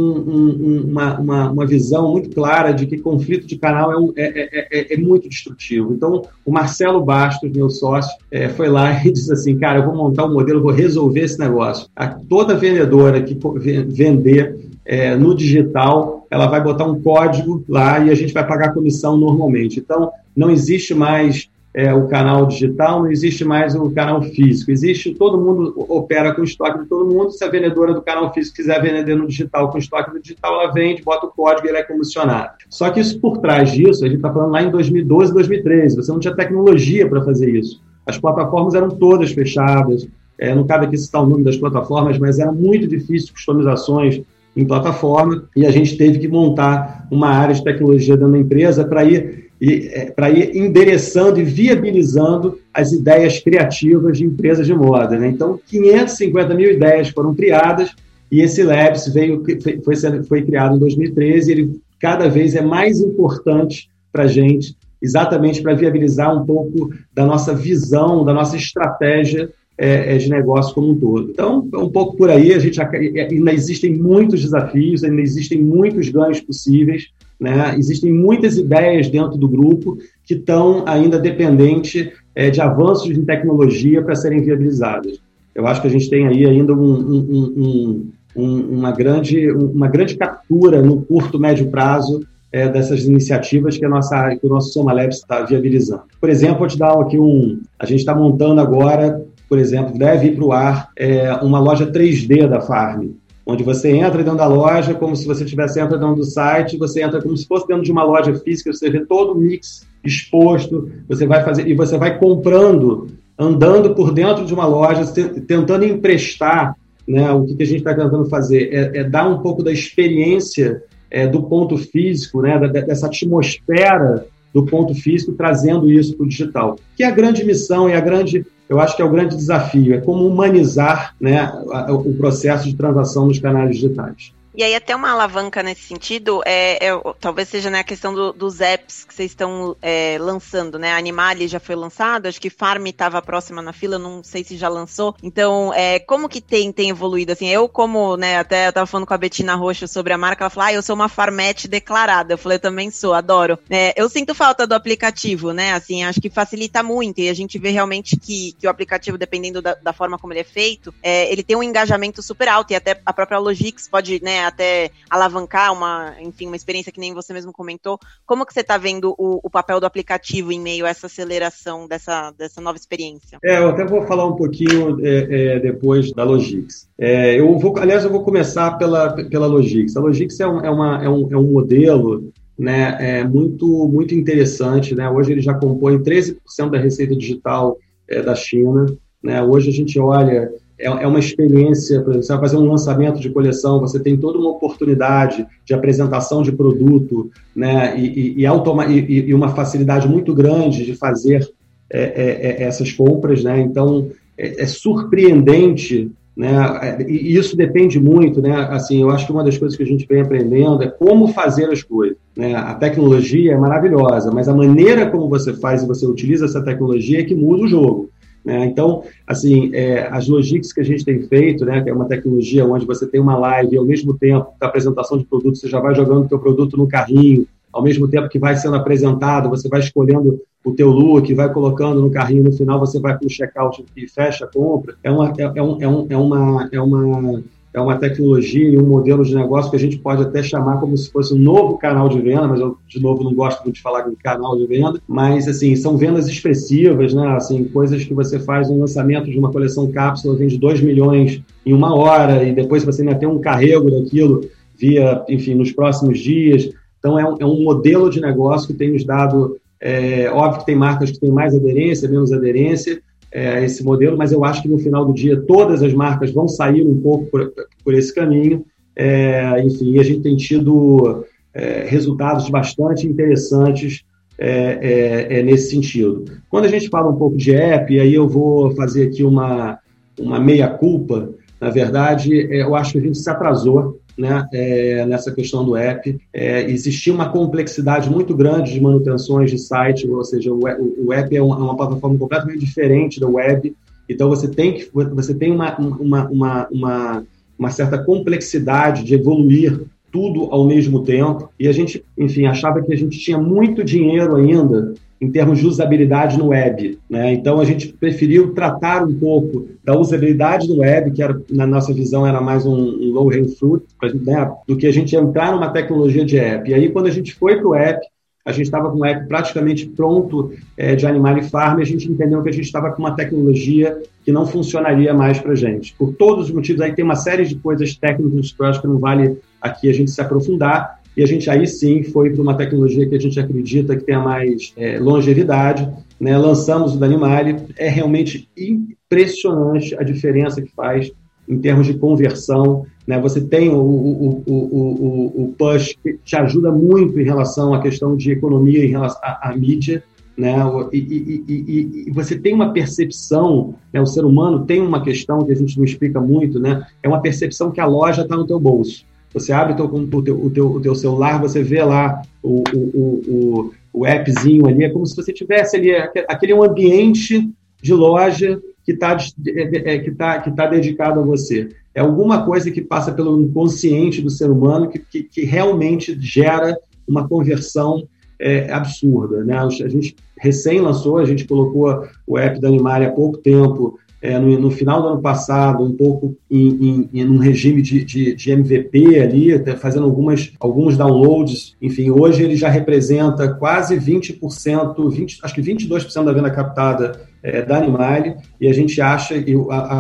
C: uma visão muito clara de que conflito de canal é muito destrutivo. Então, o Marcelo Bastos, meu sócio, foi lá e disse assim, cara, eu vou montar um modelo, vou resolver esse negócio. Toda vendedora que vender no digital, ela vai botar um código lá e a gente vai pagar comissão normalmente. Então, não existe mais o canal digital, não existe mais o canal físico. Todo mundo opera com o estoque de todo mundo. Se a vendedora do canal físico quiser vender no digital com o estoque do digital, ela vende, bota o código e ele é comissionado. Só que isso, por trás disso, a gente está falando lá em 2012, 2013, você não tinha tecnologia para fazer isso. As plataformas eram todas fechadas, não cabe aqui citar o nome das plataformas, mas era muito difícil customizações em plataforma, e a gente teve que montar uma área de tecnologia dentro da empresa para ir endereçando e viabilizando as ideias criativas de empresas de moda, né? Então, 550 mil ideias foram criadas e esse Labs foi criado em 2013 e ele cada vez é mais importante para a gente, exatamente para viabilizar um pouco da nossa visão, da nossa estratégia de negócio como um todo. Então, um pouco por aí, ainda existem muitos desafios, ainda existem muitos ganhos possíveis, né? Existem muitas ideias dentro do grupo que estão ainda dependentes de avanços em tecnologia para serem viabilizadas. Eu acho que a gente tem aí ainda uma grande captura no curto, médio prazo dessas iniciativas que o nosso Soma Labs está viabilizando. Por exemplo, vou te dar aqui a gente está montando agora, por exemplo, deve ir para o ar uma loja 3D da Farm, onde você entra dentro da loja como se você estivesse entrando dentro do site, você entra como se fosse dentro de uma loja física, você vê todo o mix exposto, você vai comprando, andando por dentro de uma loja, tentando emprestar, né? O que a gente está tentando fazer é dar um pouco da experiência do ponto físico, né? Dessa atmosfera do ponto físico, trazendo isso para o digital, que é a grande missão eu acho que é o grande desafio, é como humanizar, né, o processo de transação nos canais digitais.
B: E aí até uma alavanca nesse sentido, talvez seja, né, a questão dos apps que vocês estão lançando, né? A Animale já foi lançado, acho que Farm estava próxima na fila, não sei se já lançou. Então, como que tem evoluído? Assim, eu como, né, até eu estava falando com a Betina Rocha sobre a marca, ela falou, eu sou uma Farmette declarada. Eu falei, eu também sou, adoro. Eu sinto falta do aplicativo, né? Assim, acho que facilita muito e a gente vê realmente que o aplicativo, dependendo da forma como ele é feito, ele tem um engajamento super alto e até a própria Logix pode, né, até alavancar uma experiência que nem você mesmo comentou. Como que você está vendo o papel do aplicativo em meio a essa aceleração dessa nova experiência?
C: Eu até vou falar um pouquinho depois da Logix. Eu vou começar pela Logix. A Logix é um modelo, né, muito, muito interessante, né? Hoje ele já compõe 13% da receita digital da China, né? Hoje a gente olha... É uma experiência, por exemplo, você vai fazer um lançamento de coleção, você tem toda uma oportunidade de apresentação de produto, né, e uma facilidade muito grande de fazer essas compras, né? Então, é surpreendente, né? E isso depende muito, né? Assim, eu acho que uma das coisas que a gente vem aprendendo é como fazer as coisas, né? A tecnologia é maravilhosa, mas a maneira como você faz e você utiliza essa tecnologia é que muda o jogo. Então, assim, as Logix que a gente tem feito, né, que é uma tecnologia onde você tem uma live e ao mesmo tempo da apresentação de produto, você já vai jogando o teu produto no carrinho, ao mesmo tempo que vai sendo apresentado, você vai escolhendo o teu look, vai colocando no carrinho, no final você vai para o checkout e fecha a compra. É uma tecnologia e um modelo de negócio que a gente pode até chamar como se fosse um novo canal de venda, mas eu, de novo, não gosto muito de falar de canal de venda, mas, assim, são vendas expressivas, né? Assim, coisas que você faz um lançamento de uma coleção cápsula, vende 2 milhões em 1 hora, e depois você ainda tem um carrego daquilo nos próximos dias. Então, é um modelo de negócio que tem nos dado... óbvio que tem marcas que têm mais aderência, menos aderência, esse modelo, mas eu acho que no final do dia todas as marcas vão sair um pouco por esse caminho, e a gente tem tido resultados bastante interessantes nesse sentido. Quando a gente fala um pouco de app, e aí eu vou fazer aqui uma meia-culpa, na verdade, eu acho que a gente se atrasou, né, nessa questão do app. Existia uma complexidade muito grande de manutenções de site, ou seja, o app é uma plataforma completamente diferente da web, então você tem uma certa complexidade de evoluir tudo ao mesmo tempo, e a gente, achava que a gente tinha muito dinheiro ainda em termos de usabilidade no web, né? Então, a gente preferiu tratar um pouco da usabilidade do web, que era, na nossa visão era mais um low-hanging fruit, né? Do que a gente entrar numa tecnologia de app. E aí, quando a gente foi para o app, a gente estava com o app praticamente pronto de Animale Farm, e a gente entendeu que a gente estava com uma tecnologia que não funcionaria mais para a gente. Por todos os motivos, aí tem uma série de coisas técnicas que eu acho que não vale aqui a gente se aprofundar, e a gente aí sim foi para uma tecnologia que a gente acredita que tenha mais longevidade, né? Lançamos o da Animale, é realmente impressionante a diferença que faz em termos de conversão, né? Você tem o push que te ajuda muito em relação à questão de economia, em relação à mídia, né? E você tem uma percepção, né? O ser humano tem uma questão que a gente não explica muito, né? É uma percepção que a loja está no teu bolso. Você abre o teu celular, você vê lá o appzinho ali, é como se você tivesse ali aquele ambiente de loja que tá dedicado a você. É alguma coisa que passa pelo inconsciente do ser humano que realmente gera uma conversão absurda, né? A gente recém lançou, a gente colocou o app da Animalia há pouco tempo, no final do ano passado, um pouco em um regime de MVP ali, até fazendo alguns downloads. Enfim, hoje ele já representa quase 20%, acho que 22% da venda captada da Animalia, e a gente acha que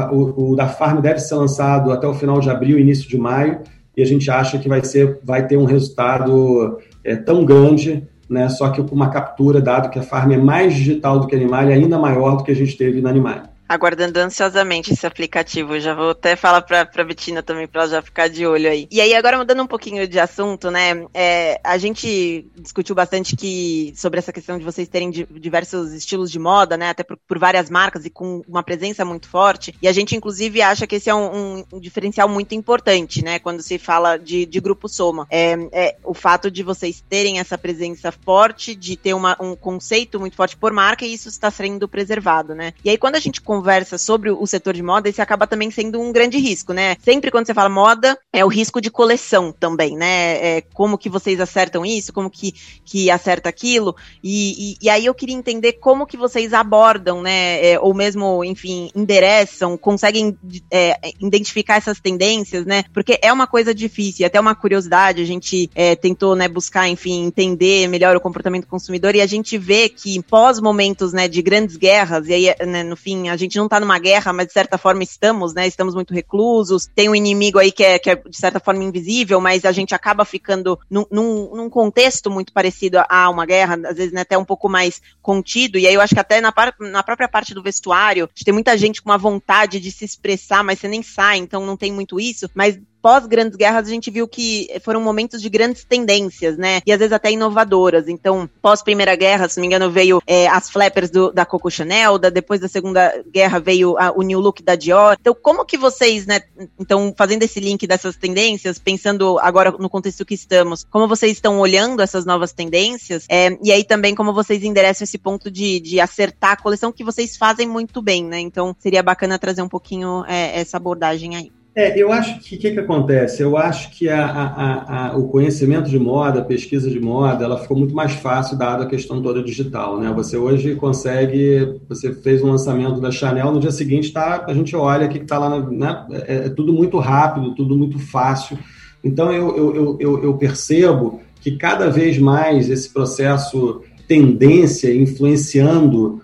C: o da Farm deve ser lançado até o final de abril, início de maio, e a gente acha que vai ter um resultado tão grande, né, só que com uma captura, dado que a Farm é mais digital do que a Animalia, ainda maior do que a gente teve na Animalia.
B: Aguardando ansiosamente esse aplicativo. Já vou até falar pra Bettina também, pra ela já ficar de olho aí. E aí, agora mudando um pouquinho de assunto, né? A gente discutiu bastante sobre essa questão de vocês terem diversos estilos de moda, né? Até por várias marcas e com uma presença muito forte. E a gente, inclusive, acha que esse é um diferencial muito importante, né? Quando se fala de Grupo Soma. O fato de vocês terem essa presença forte, de ter um conceito muito forte por marca, e isso está sendo preservado, né? E aí, quando a gente conversa sobre o setor de moda, esse acaba também sendo um grande risco, né? Sempre quando você fala moda, é o risco de coleção também, né? Como que vocês acertam isso, como que acerta aquilo, e aí eu queria entender como que vocês abordam, né? Ou mesmo, enfim, endereçam, conseguem identificar essas tendências, né? Porque é uma coisa difícil, até uma curiosidade, a gente tentou, né, buscar, enfim, entender melhor o comportamento do consumidor, e a gente vê que pós momentos, né, de grandes guerras, e aí, né, no fim, a gente não está numa guerra, mas de certa forma estamos, né? Estamos muito reclusos. Tem um inimigo aí que é de certa forma invisível, mas a gente acaba ficando num contexto muito parecido a uma guerra, às vezes, né, até um pouco mais contido. E aí eu acho que até na própria parte do vestuário, a gente tem muita gente com uma vontade de se expressar, mas você nem sai, então não tem muito isso. Mas pós-grandes guerras, a gente viu que foram momentos de grandes tendências, né? E às vezes até inovadoras. Então, pós-Primeira Guerra, se não me engano, veio as flappers da Coco Chanel, depois da Segunda Guerra veio o New Look da Dior. Então, como que vocês, né, então, fazendo esse link dessas tendências, pensando agora no contexto que estamos, como vocês estão olhando essas novas tendências, e aí também como vocês endereçam esse ponto de acertar a coleção que vocês fazem muito bem, né? Então, seria bacana trazer um pouquinho essa abordagem aí.
C: Eu acho que o que acontece? Eu acho que o conhecimento de moda, a pesquisa de moda, ela ficou muito mais fácil dado a questão toda digital, né? Você hoje você fez um lançamento da Chanel, no dia seguinte a gente olha o que está lá, né? É tudo muito rápido, tudo muito fácil. Então eu percebo que cada vez mais esse processo tendência influenciando,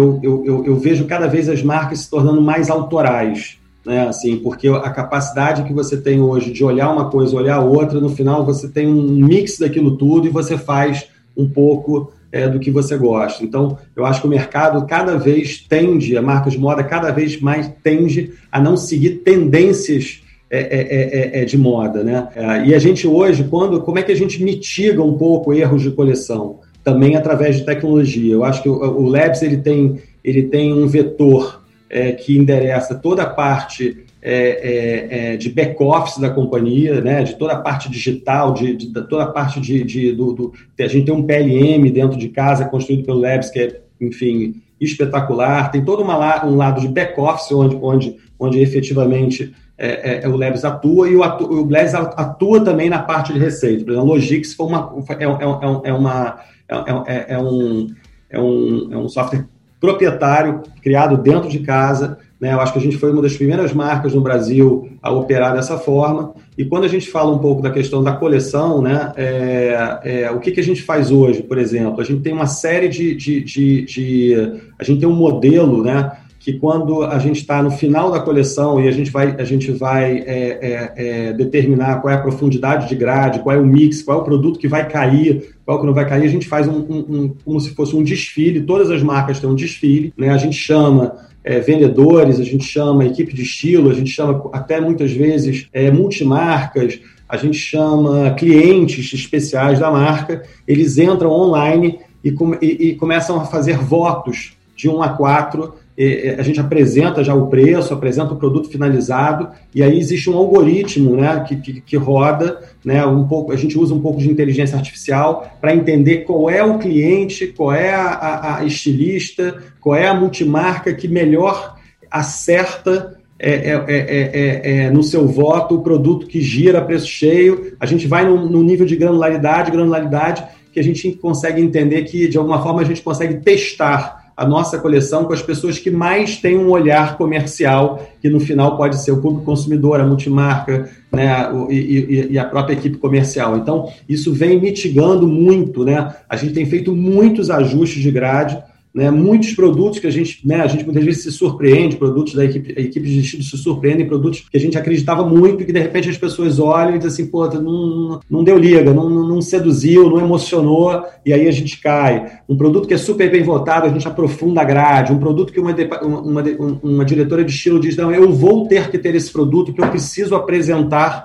C: eu vejo cada vez as marcas se tornando mais autorais. Né, assim, porque a capacidade que você tem hoje de olhar uma coisa, olhar outra, no final você tem um mix daquilo tudo e você faz um pouco do que você gosta. Então, eu acho que o mercado cada vez tende, a marca de moda cada vez mais tende a não seguir tendências de moda, né? E a gente hoje, como é que a gente mitiga um pouco erros de coleção? Também através de tecnologia. Eu acho que o Labs ele tem um vetor que endereça toda a parte de back-office da companhia, né, de toda a parte digital, de toda a parte a gente tem um PLM dentro de casa construído pelo Labs, que é, enfim, espetacular. Tem todo um lado de back-office onde efetivamente o Labs atua, e o Labs atua também na parte de receita. Por exemplo, a Logix é um software proprietário, criado dentro de casa, né? Eu acho que a gente foi uma das primeiras marcas no Brasil a operar dessa forma. E quando a gente fala um pouco da questão da coleção, né, o que a gente faz hoje, por exemplo? A gente tem uma série a gente tem um modelo, né, que quando a gente está no final da coleção e a gente vai determinar qual é a profundidade de grade, qual é o mix, qual é o produto que vai cair, qual que não vai cair, a gente faz como se fosse um desfile. Todas as marcas têm um desfile, né? A gente chama vendedores, a gente chama equipe de estilo, a gente chama até muitas vezes multimarcas, a gente chama clientes especiais da marca. Eles entram online e começam a fazer votos de 1 a 4. A gente apresenta já o preço, apresenta o produto finalizado, e aí existe um algoritmo, né, que roda, né, a gente usa um pouco de inteligência artificial para entender qual é o cliente, qual é a estilista, qual é a multimarca que melhor acerta no seu voto o produto que gira a preço cheio. A gente vai no nível de granularidade, que a gente consegue entender que, de alguma forma, a gente consegue testar a nossa coleção com as pessoas que mais têm um olhar comercial, que no final pode ser o público consumidor, a multimarca, né, e a própria equipe comercial. Então, isso vem mitigando muito, né? A gente tem feito muitos ajustes de grade, né, muitos produtos que a gente muitas vezes se surpreende, produtos da equipe de estilo se surpreendem, produtos que a gente acreditava muito e que de repente as pessoas olham e dizem assim, pô, não deu liga, não seduziu, não emocionou, e aí a gente cai. Um produto que é super bem votado, a gente aprofunda a grade. Um produto que uma diretora de estilo diz, não, eu vou ter que ter esse produto, que eu preciso apresentar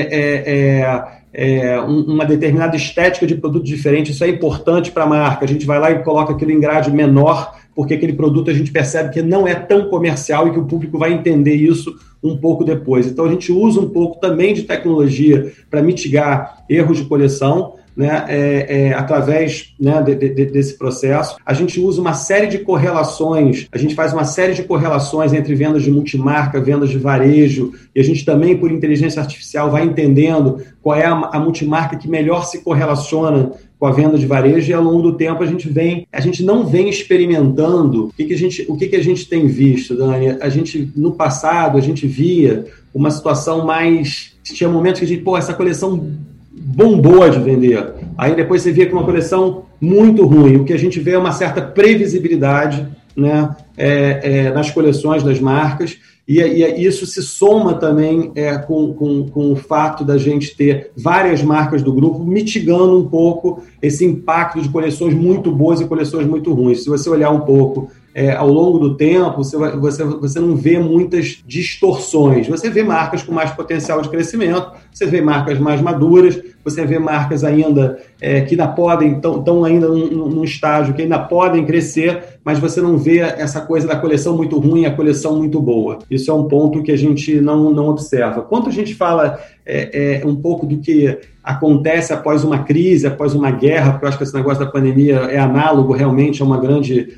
C: uma determinada estética de produto diferente, isso é importante para a marca, a gente vai lá e coloca aquilo em grade menor, porque aquele produto a gente percebe que não é tão comercial e que o público vai entender isso um pouco depois. Então a gente usa um pouco também de tecnologia para mitigar erros de coleção, né, através, né, desse processo. A gente usa uma série de correlações, a gente faz uma série de correlações entre vendas de multimarca, vendas de varejo, e a gente também, por inteligência artificial, vai entendendo qual é a multimarca que melhor se correlaciona com a venda de varejo, e ao longo do tempo a gente não vem experimentando. O que a gente tem visto, Dani? No passado, a gente via uma situação mais... Tinha momentos que a gente, essa coleção bombou de vender. Aí depois você via que uma coleção muito ruim. O que a gente vê é uma certa previsibilidade, né, nas coleções das marcas, e isso se soma também com o fato da gente ter várias marcas do grupo mitigando um pouco esse impacto de coleções muito boas e coleções muito ruins. Se você olhar um pouco ao longo do tempo, você não vê muitas distorções. Você vê marcas com mais potencial de crescimento, você vê marcas mais maduras, você vê marcas ainda que ainda podem, estão ainda num estágio que ainda podem crescer, mas você não vê essa coisa da coleção muito ruim e a coleção muito boa. Isso é um ponto que a gente não observa. Quando a gente fala um pouco do que acontece após uma crise, após uma guerra, porque eu acho que esse negócio da pandemia é análogo realmente a uma grande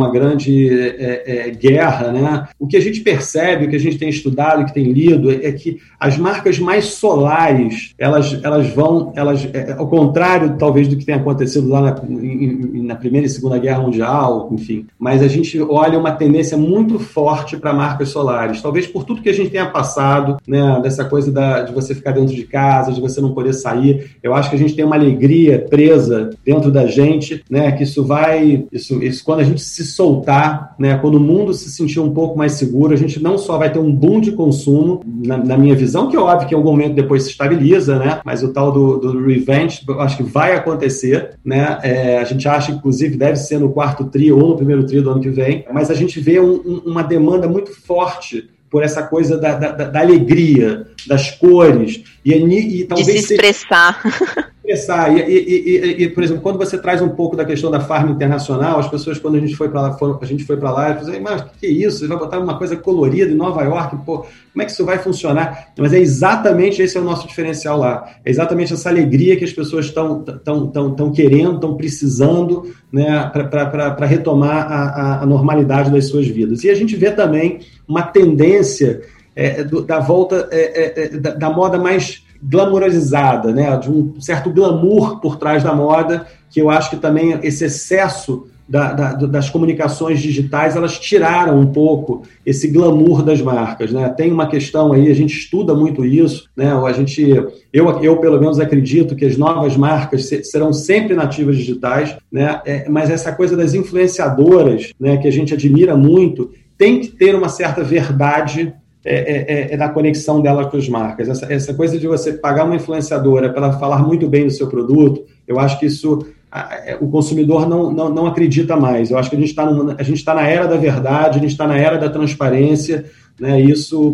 C: guerra, né? O que a gente percebe, o que a gente tem estudado e que tem lido é que as marcas mais solares, elas ao contrário talvez do que tem acontecido lá na Primeira e Segunda Guerra Mundial, enfim, mas a gente olha uma tendência muito forte para marcas solares, talvez por tudo que a gente tenha passado, né, dessa coisa de você ficar dentro de casa, de você não poder sair. Eu acho que a gente tem uma alegria presa dentro da gente, né, que isso quando a gente se soltar, né, quando o mundo se sentir um pouco mais seguro, a gente não só vai ter um boom de consumo, na minha visão, que é óbvio que em algum momento depois se estabiliza, né, mas o tal do revenge, eu acho que vai acontecer, né, a gente acha, inclusive, deve ser no quarto tri ou no primeiro tri do ano que vem, mas a gente vê uma demanda muito forte por essa coisa da alegria, das cores, e talvez...
B: De se expressar.
C: E, por exemplo, quando você traz um pouco da questão da farm internacional, as pessoas, quando a gente foi para lá, dizem, mas o que é isso? Você vai botar uma coisa colorida em Nova York? Pô, como é que isso vai funcionar? Mas é exatamente esse é o nosso diferencial lá. É exatamente essa alegria que as pessoas estão querendo, estão precisando, né, para retomar a normalidade das suas vidas. E a gente vê também uma tendência da volta da moda mais glamourizada, né, de um certo glamour por trás da moda, que eu acho que também esse excesso das comunicações digitais, elas tiraram um pouco esse glamour das marcas, né? Tem uma questão aí, a gente estuda muito isso, né? Eu pelo menos acredito que as novas marcas serão sempre nativas digitais, né? Mas essa coisa das influenciadoras, né, que a gente admira muito, tem que ter uma certa verdade na conexão dela com as marcas. Essa coisa de você pagar uma influenciadora para ela falar muito bem do seu produto, eu acho que isso o consumidor não acredita mais. Eu acho que a gente está na era da verdade, a gente está na era da transparência, né? Isso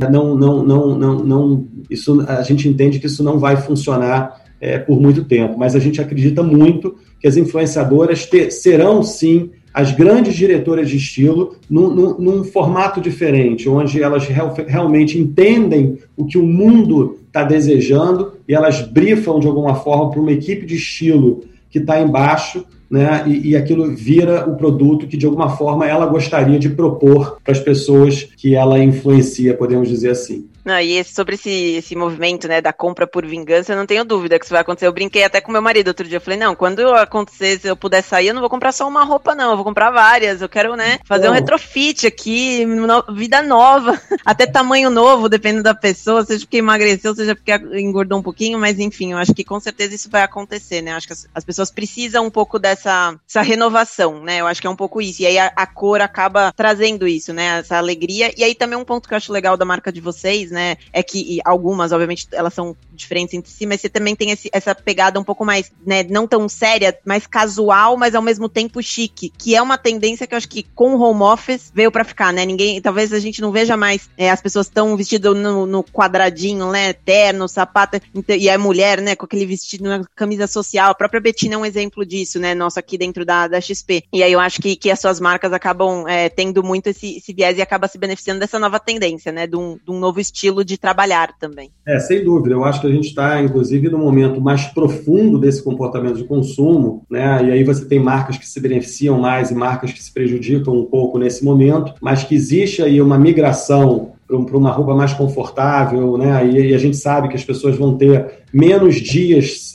C: isso a gente entende que isso não vai funcionar por muito tempo, mas a gente acredita muito que as influenciadoras serão sim as grandes diretoras de estilo num formato diferente, onde elas realmente entendem o que o mundo está desejando e elas brifam de alguma forma para uma equipe de estilo que está embaixo, né, e aquilo vira o produto que de alguma forma ela gostaria de propor para as pessoas que ela influencia, podemos dizer assim.
B: Não, e sobre esse movimento, né, da compra por vingança, eu não tenho dúvida que isso vai acontecer. Eu brinquei até com meu marido outro dia, eu falei, não, quando acontecer, se eu puder sair, eu não vou comprar só uma roupa, não, eu vou comprar várias, eu quero, né, fazer um retrofit aqui, vida nova, até tamanho novo, dependendo da pessoa, seja porque emagreceu, seja porque engordou um pouquinho, mas enfim, eu acho que com certeza isso vai acontecer, né, eu acho que as pessoas precisam um pouco dessa renovação, né, eu acho que é um pouco isso, e aí a cor acaba trazendo isso, né, essa alegria, e aí também um ponto que eu acho legal da marca de vocês, né, é que algumas, obviamente, elas são diferentes entre si, mas você também tem essa pegada um pouco mais, né, não tão séria, mais casual, mas ao mesmo tempo chique, que é uma tendência que eu acho que com o home office veio pra ficar, né, talvez a gente não veja mais as pessoas tão vestidas no quadradinho, né, terno, sapato, e a mulher, né, com aquele vestido, na camisa social, a própria Bettina é um exemplo disso, né, nosso aqui dentro da XP, e aí eu acho que as suas marcas acabam tendo muito esse viés e acaba se beneficiando dessa nova tendência, né, de um novo estilo de trabalhar também.
C: Sem dúvida, eu acho que a gente está, inclusive, no momento mais profundo desse comportamento de consumo, né? E aí você tem marcas que se beneficiam mais e marcas que se prejudicam um pouco nesse momento, mas que existe aí uma migração para uma roupa mais confortável, né? E a gente sabe que as pessoas vão ter menos dias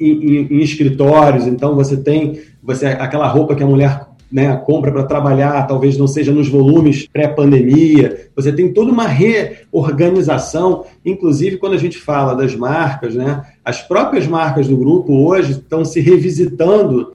C: em escritórios, então você aquela roupa que a mulher, né, compra para trabalhar, talvez não seja nos volumes pré-pandemia, você tem toda uma reorganização, inclusive quando a gente fala das marcas, né, as próprias marcas do grupo hoje estão se revisitando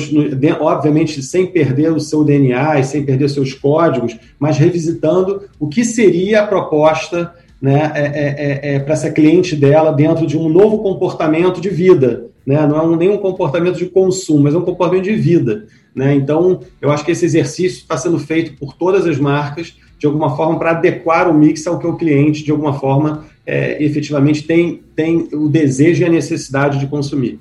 C: obviamente sem perder o seu DNA e sem perder seus códigos, mas revisitando o que seria a proposta, né, para essa cliente dela dentro de um novo comportamento de vida, né, não é nem um comportamento de consumo, mas é um comportamento de vida. Né? Então, eu acho que esse exercício está sendo feito por todas as marcas, de alguma forma, para adequar o mix ao que o cliente, de alguma forma, efetivamente tem o desejo e a necessidade de consumir.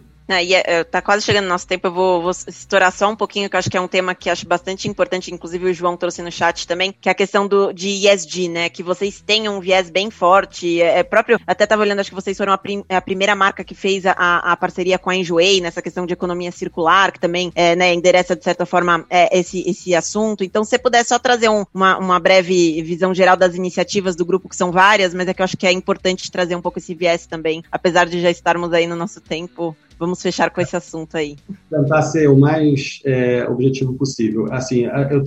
B: Tá quase chegando o nosso tempo, eu vou estourar só um pouquinho, que eu acho que é um tema que acho bastante importante, inclusive o João trouxe no chat também, que é a questão de ESG, né, que vocês tenham um viés bem forte, até estava olhando, acho que vocês foram a primeira marca que fez a parceria com a Enjoei, nessa questão de economia circular, que também endereça, de certa forma, esse assunto. Então, se você puder só trazer uma breve visão geral das iniciativas do grupo, que são várias, mas é que eu acho que é importante trazer um pouco esse viés também, apesar de já estarmos aí no nosso tempo. Vamos fechar com esse assunto aí.
C: Tentar ser o mais objetivo possível. Assim,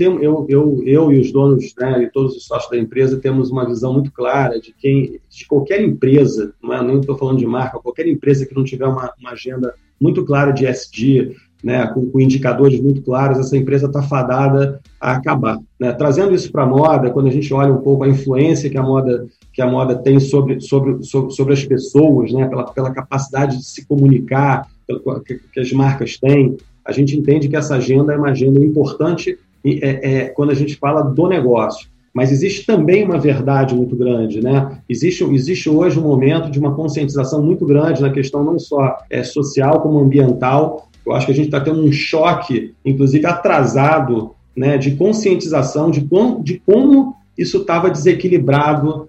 C: eu e os donos, né, e todos os sócios da empresa temos uma visão muito clara de qualquer empresa, não estou falando de marca, qualquer empresa que não tiver uma agenda muito clara de ESG, né, com indicadores muito claros, essa empresa está fadada a acabar. Né? Trazendo isso para a moda, quando a gente olha um pouco a influência que a moda tem sobre as pessoas, né, pela capacidade de se comunicar que as marcas têm, a gente entende que essa agenda é uma agenda importante quando a gente fala do negócio. Mas existe também uma verdade muito grande, né? Existe hoje um momento de uma conscientização muito grande na questão não só social como ambiental. Eu acho que a gente está tendo um choque, inclusive atrasado, né, de conscientização de como isso estava desequilibrado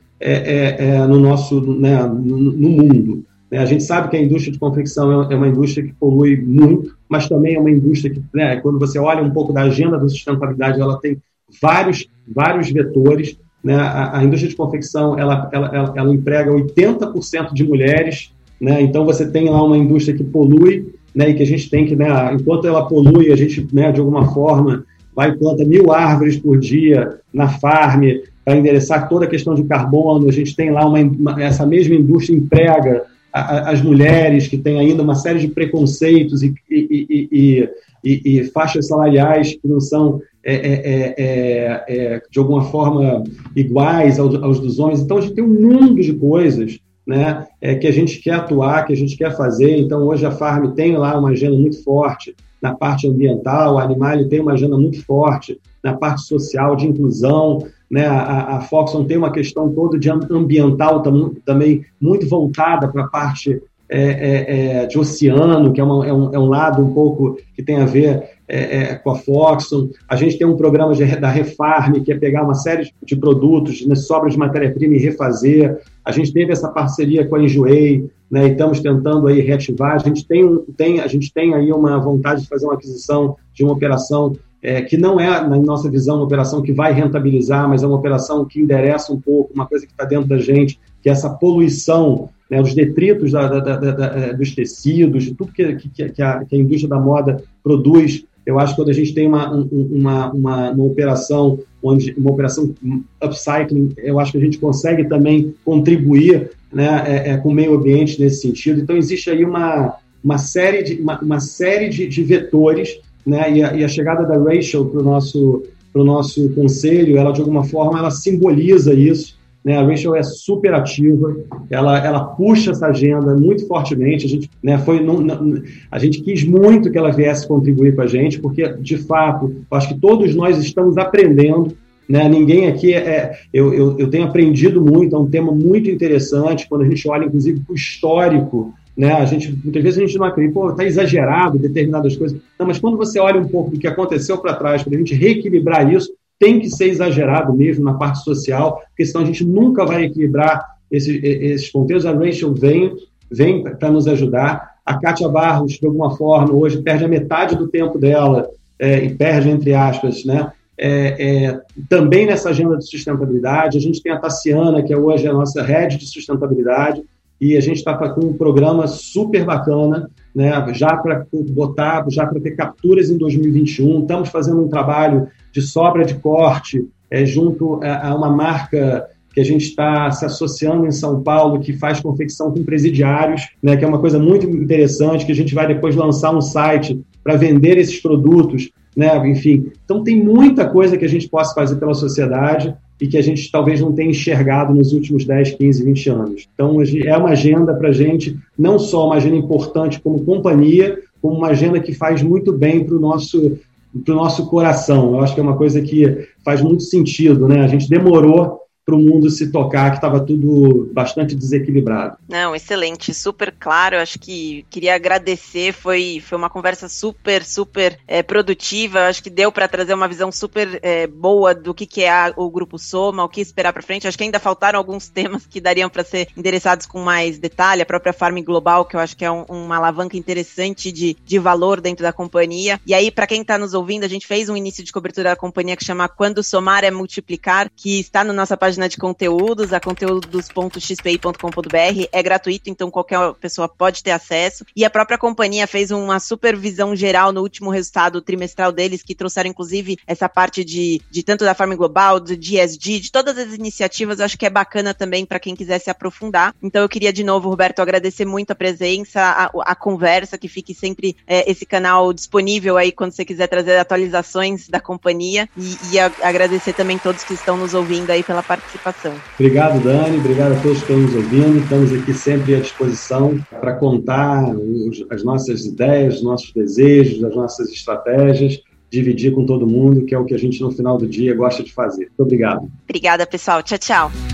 C: no nosso, né, no mundo. A gente sabe que a indústria de confecção é uma indústria que polui muito, mas também é uma indústria que, né, quando você olha um pouco da agenda da sustentabilidade, ela tem vários vetores. Né? A indústria de confecção ela emprega 80% de mulheres, né? Então você tem lá uma indústria que polui, né, e que a gente tem que, né, enquanto ela polui, a gente, né, de alguma forma vai e planta 1.000 árvores por dia na farm para endereçar toda a questão de carbono. A gente tem lá essa mesma indústria emprega as mulheres, que tem ainda uma série de preconceitos e faixas salariais que não são de alguma forma iguais aos dos homens. Então a gente tem um mundo de coisas, né, que a gente quer atuar, que a gente quer fazer. Então, hoje a Farm tem lá uma agenda muito forte na parte ambiental, a Animale tem uma agenda muito forte na parte social, de inclusão, né? A Foxconn tem uma questão toda de ambiental também muito voltada para a parte de oceano, que é um lado um pouco que tem a ver com a Foxconn. A gente tem um programa da Refarm, que é pegar uma série de produtos, né, sobras de matéria-prima e refazer. A gente teve essa parceria com a Enjoei, né, e estamos tentando aí reativar. A gente tem aí uma vontade de fazer uma aquisição de uma operação que não é, na nossa visão, uma operação que vai rentabilizar, mas é uma operação que endereça um pouco, uma coisa que está dentro da gente, que é essa poluição, né, os detritos dos tecidos, de tudo que a indústria da moda produz. Eu acho que quando a gente tem uma operação upcycling, eu acho que a gente consegue também contribuir, né, com o meio ambiente nesse sentido. Então, existe aí uma série de vetores, né, e a chegada da Rachel para o nosso conselho, ela, de alguma forma, ela simboliza isso. Né, a Rachel é super ativa, ela puxa essa agenda muito fortemente. A gente, né, a gente quis muito que ela viesse contribuir com a gente, porque, de fato, eu acho que todos nós estamos aprendendo, né, ninguém aqui eu tenho aprendido muito, é um tema muito interessante, quando a gente olha, inclusive, para o histórico, né, muitas vezes a gente não acredita, está exagerado determinadas coisas. Não, mas quando você olha um pouco do que aconteceu para trás, para a gente reequilibrar isso, tem que ser exagerado mesmo na parte social, porque senão a gente nunca vai equilibrar esses contextos. A Rachel vem para nos ajudar. A Kátia Barros, de alguma forma, hoje perde a metade do tempo dela, e perde, entre aspas, né? Também nessa agenda de sustentabilidade. A gente tem a Tassiana, que é hoje a nossa head de sustentabilidade, e a gente está com um programa super bacana, né, já para ter capturas em 2021. Estamos fazendo um trabalho de sobra de corte junto a uma marca que a gente está se associando em São Paulo, que faz confecção com presidiários, né, que é uma coisa muito interessante, que a gente vai depois lançar um site para vender esses produtos, né, enfim. Então, tem muita coisa que a gente possa fazer pela sociedade e que a gente talvez não tenha enxergado nos últimos 10, 15, 20 anos. Então, é uma agenda para a gente, não só uma agenda importante como companhia, como uma agenda que faz muito bem para o nosso coração. Eu acho que é uma coisa que faz muito sentido, né? A gente demorou para o mundo se tocar, que estava tudo bastante desequilibrado.
B: Não, excelente, super claro. Acho que queria agradecer, foi uma conversa super produtiva. Acho que deu para trazer uma visão super boa do que é o Grupo Soma, o que esperar para frente. Acho que ainda faltaram alguns temas que dariam para ser endereçados com mais detalhe. A própria Farm Global, que eu acho que é uma alavanca interessante de valor dentro da companhia. E aí, para quem está nos ouvindo, a gente fez um início de cobertura da companhia que chama Quando Somar é Multiplicar, que está na nossa página de conteúdos, a conteúdos.xpi.com.br, é gratuito, então qualquer pessoa pode ter acesso, e a própria companhia fez uma supervisão geral no último resultado trimestral deles, que trouxeram inclusive essa parte de tanto da Farm Global, do ESG, de todas as iniciativas. Eu acho que é bacana também para quem quiser se aprofundar. Então eu queria de novo, Roberto, agradecer muito a presença, a conversa, que fique sempre esse canal disponível aí quando você quiser trazer atualizações da companhia, e agradecer também todos que estão nos ouvindo aí pela participação.
C: Obrigado, Dani, obrigado a todos que estão nos ouvindo. Estamos aqui sempre à disposição para contar as nossas ideias, os nossos desejos, as nossas estratégias, dividir com todo mundo, que é o que a gente no final do dia gosta de fazer. Muito obrigado.
B: Obrigada, pessoal. Tchau, tchau.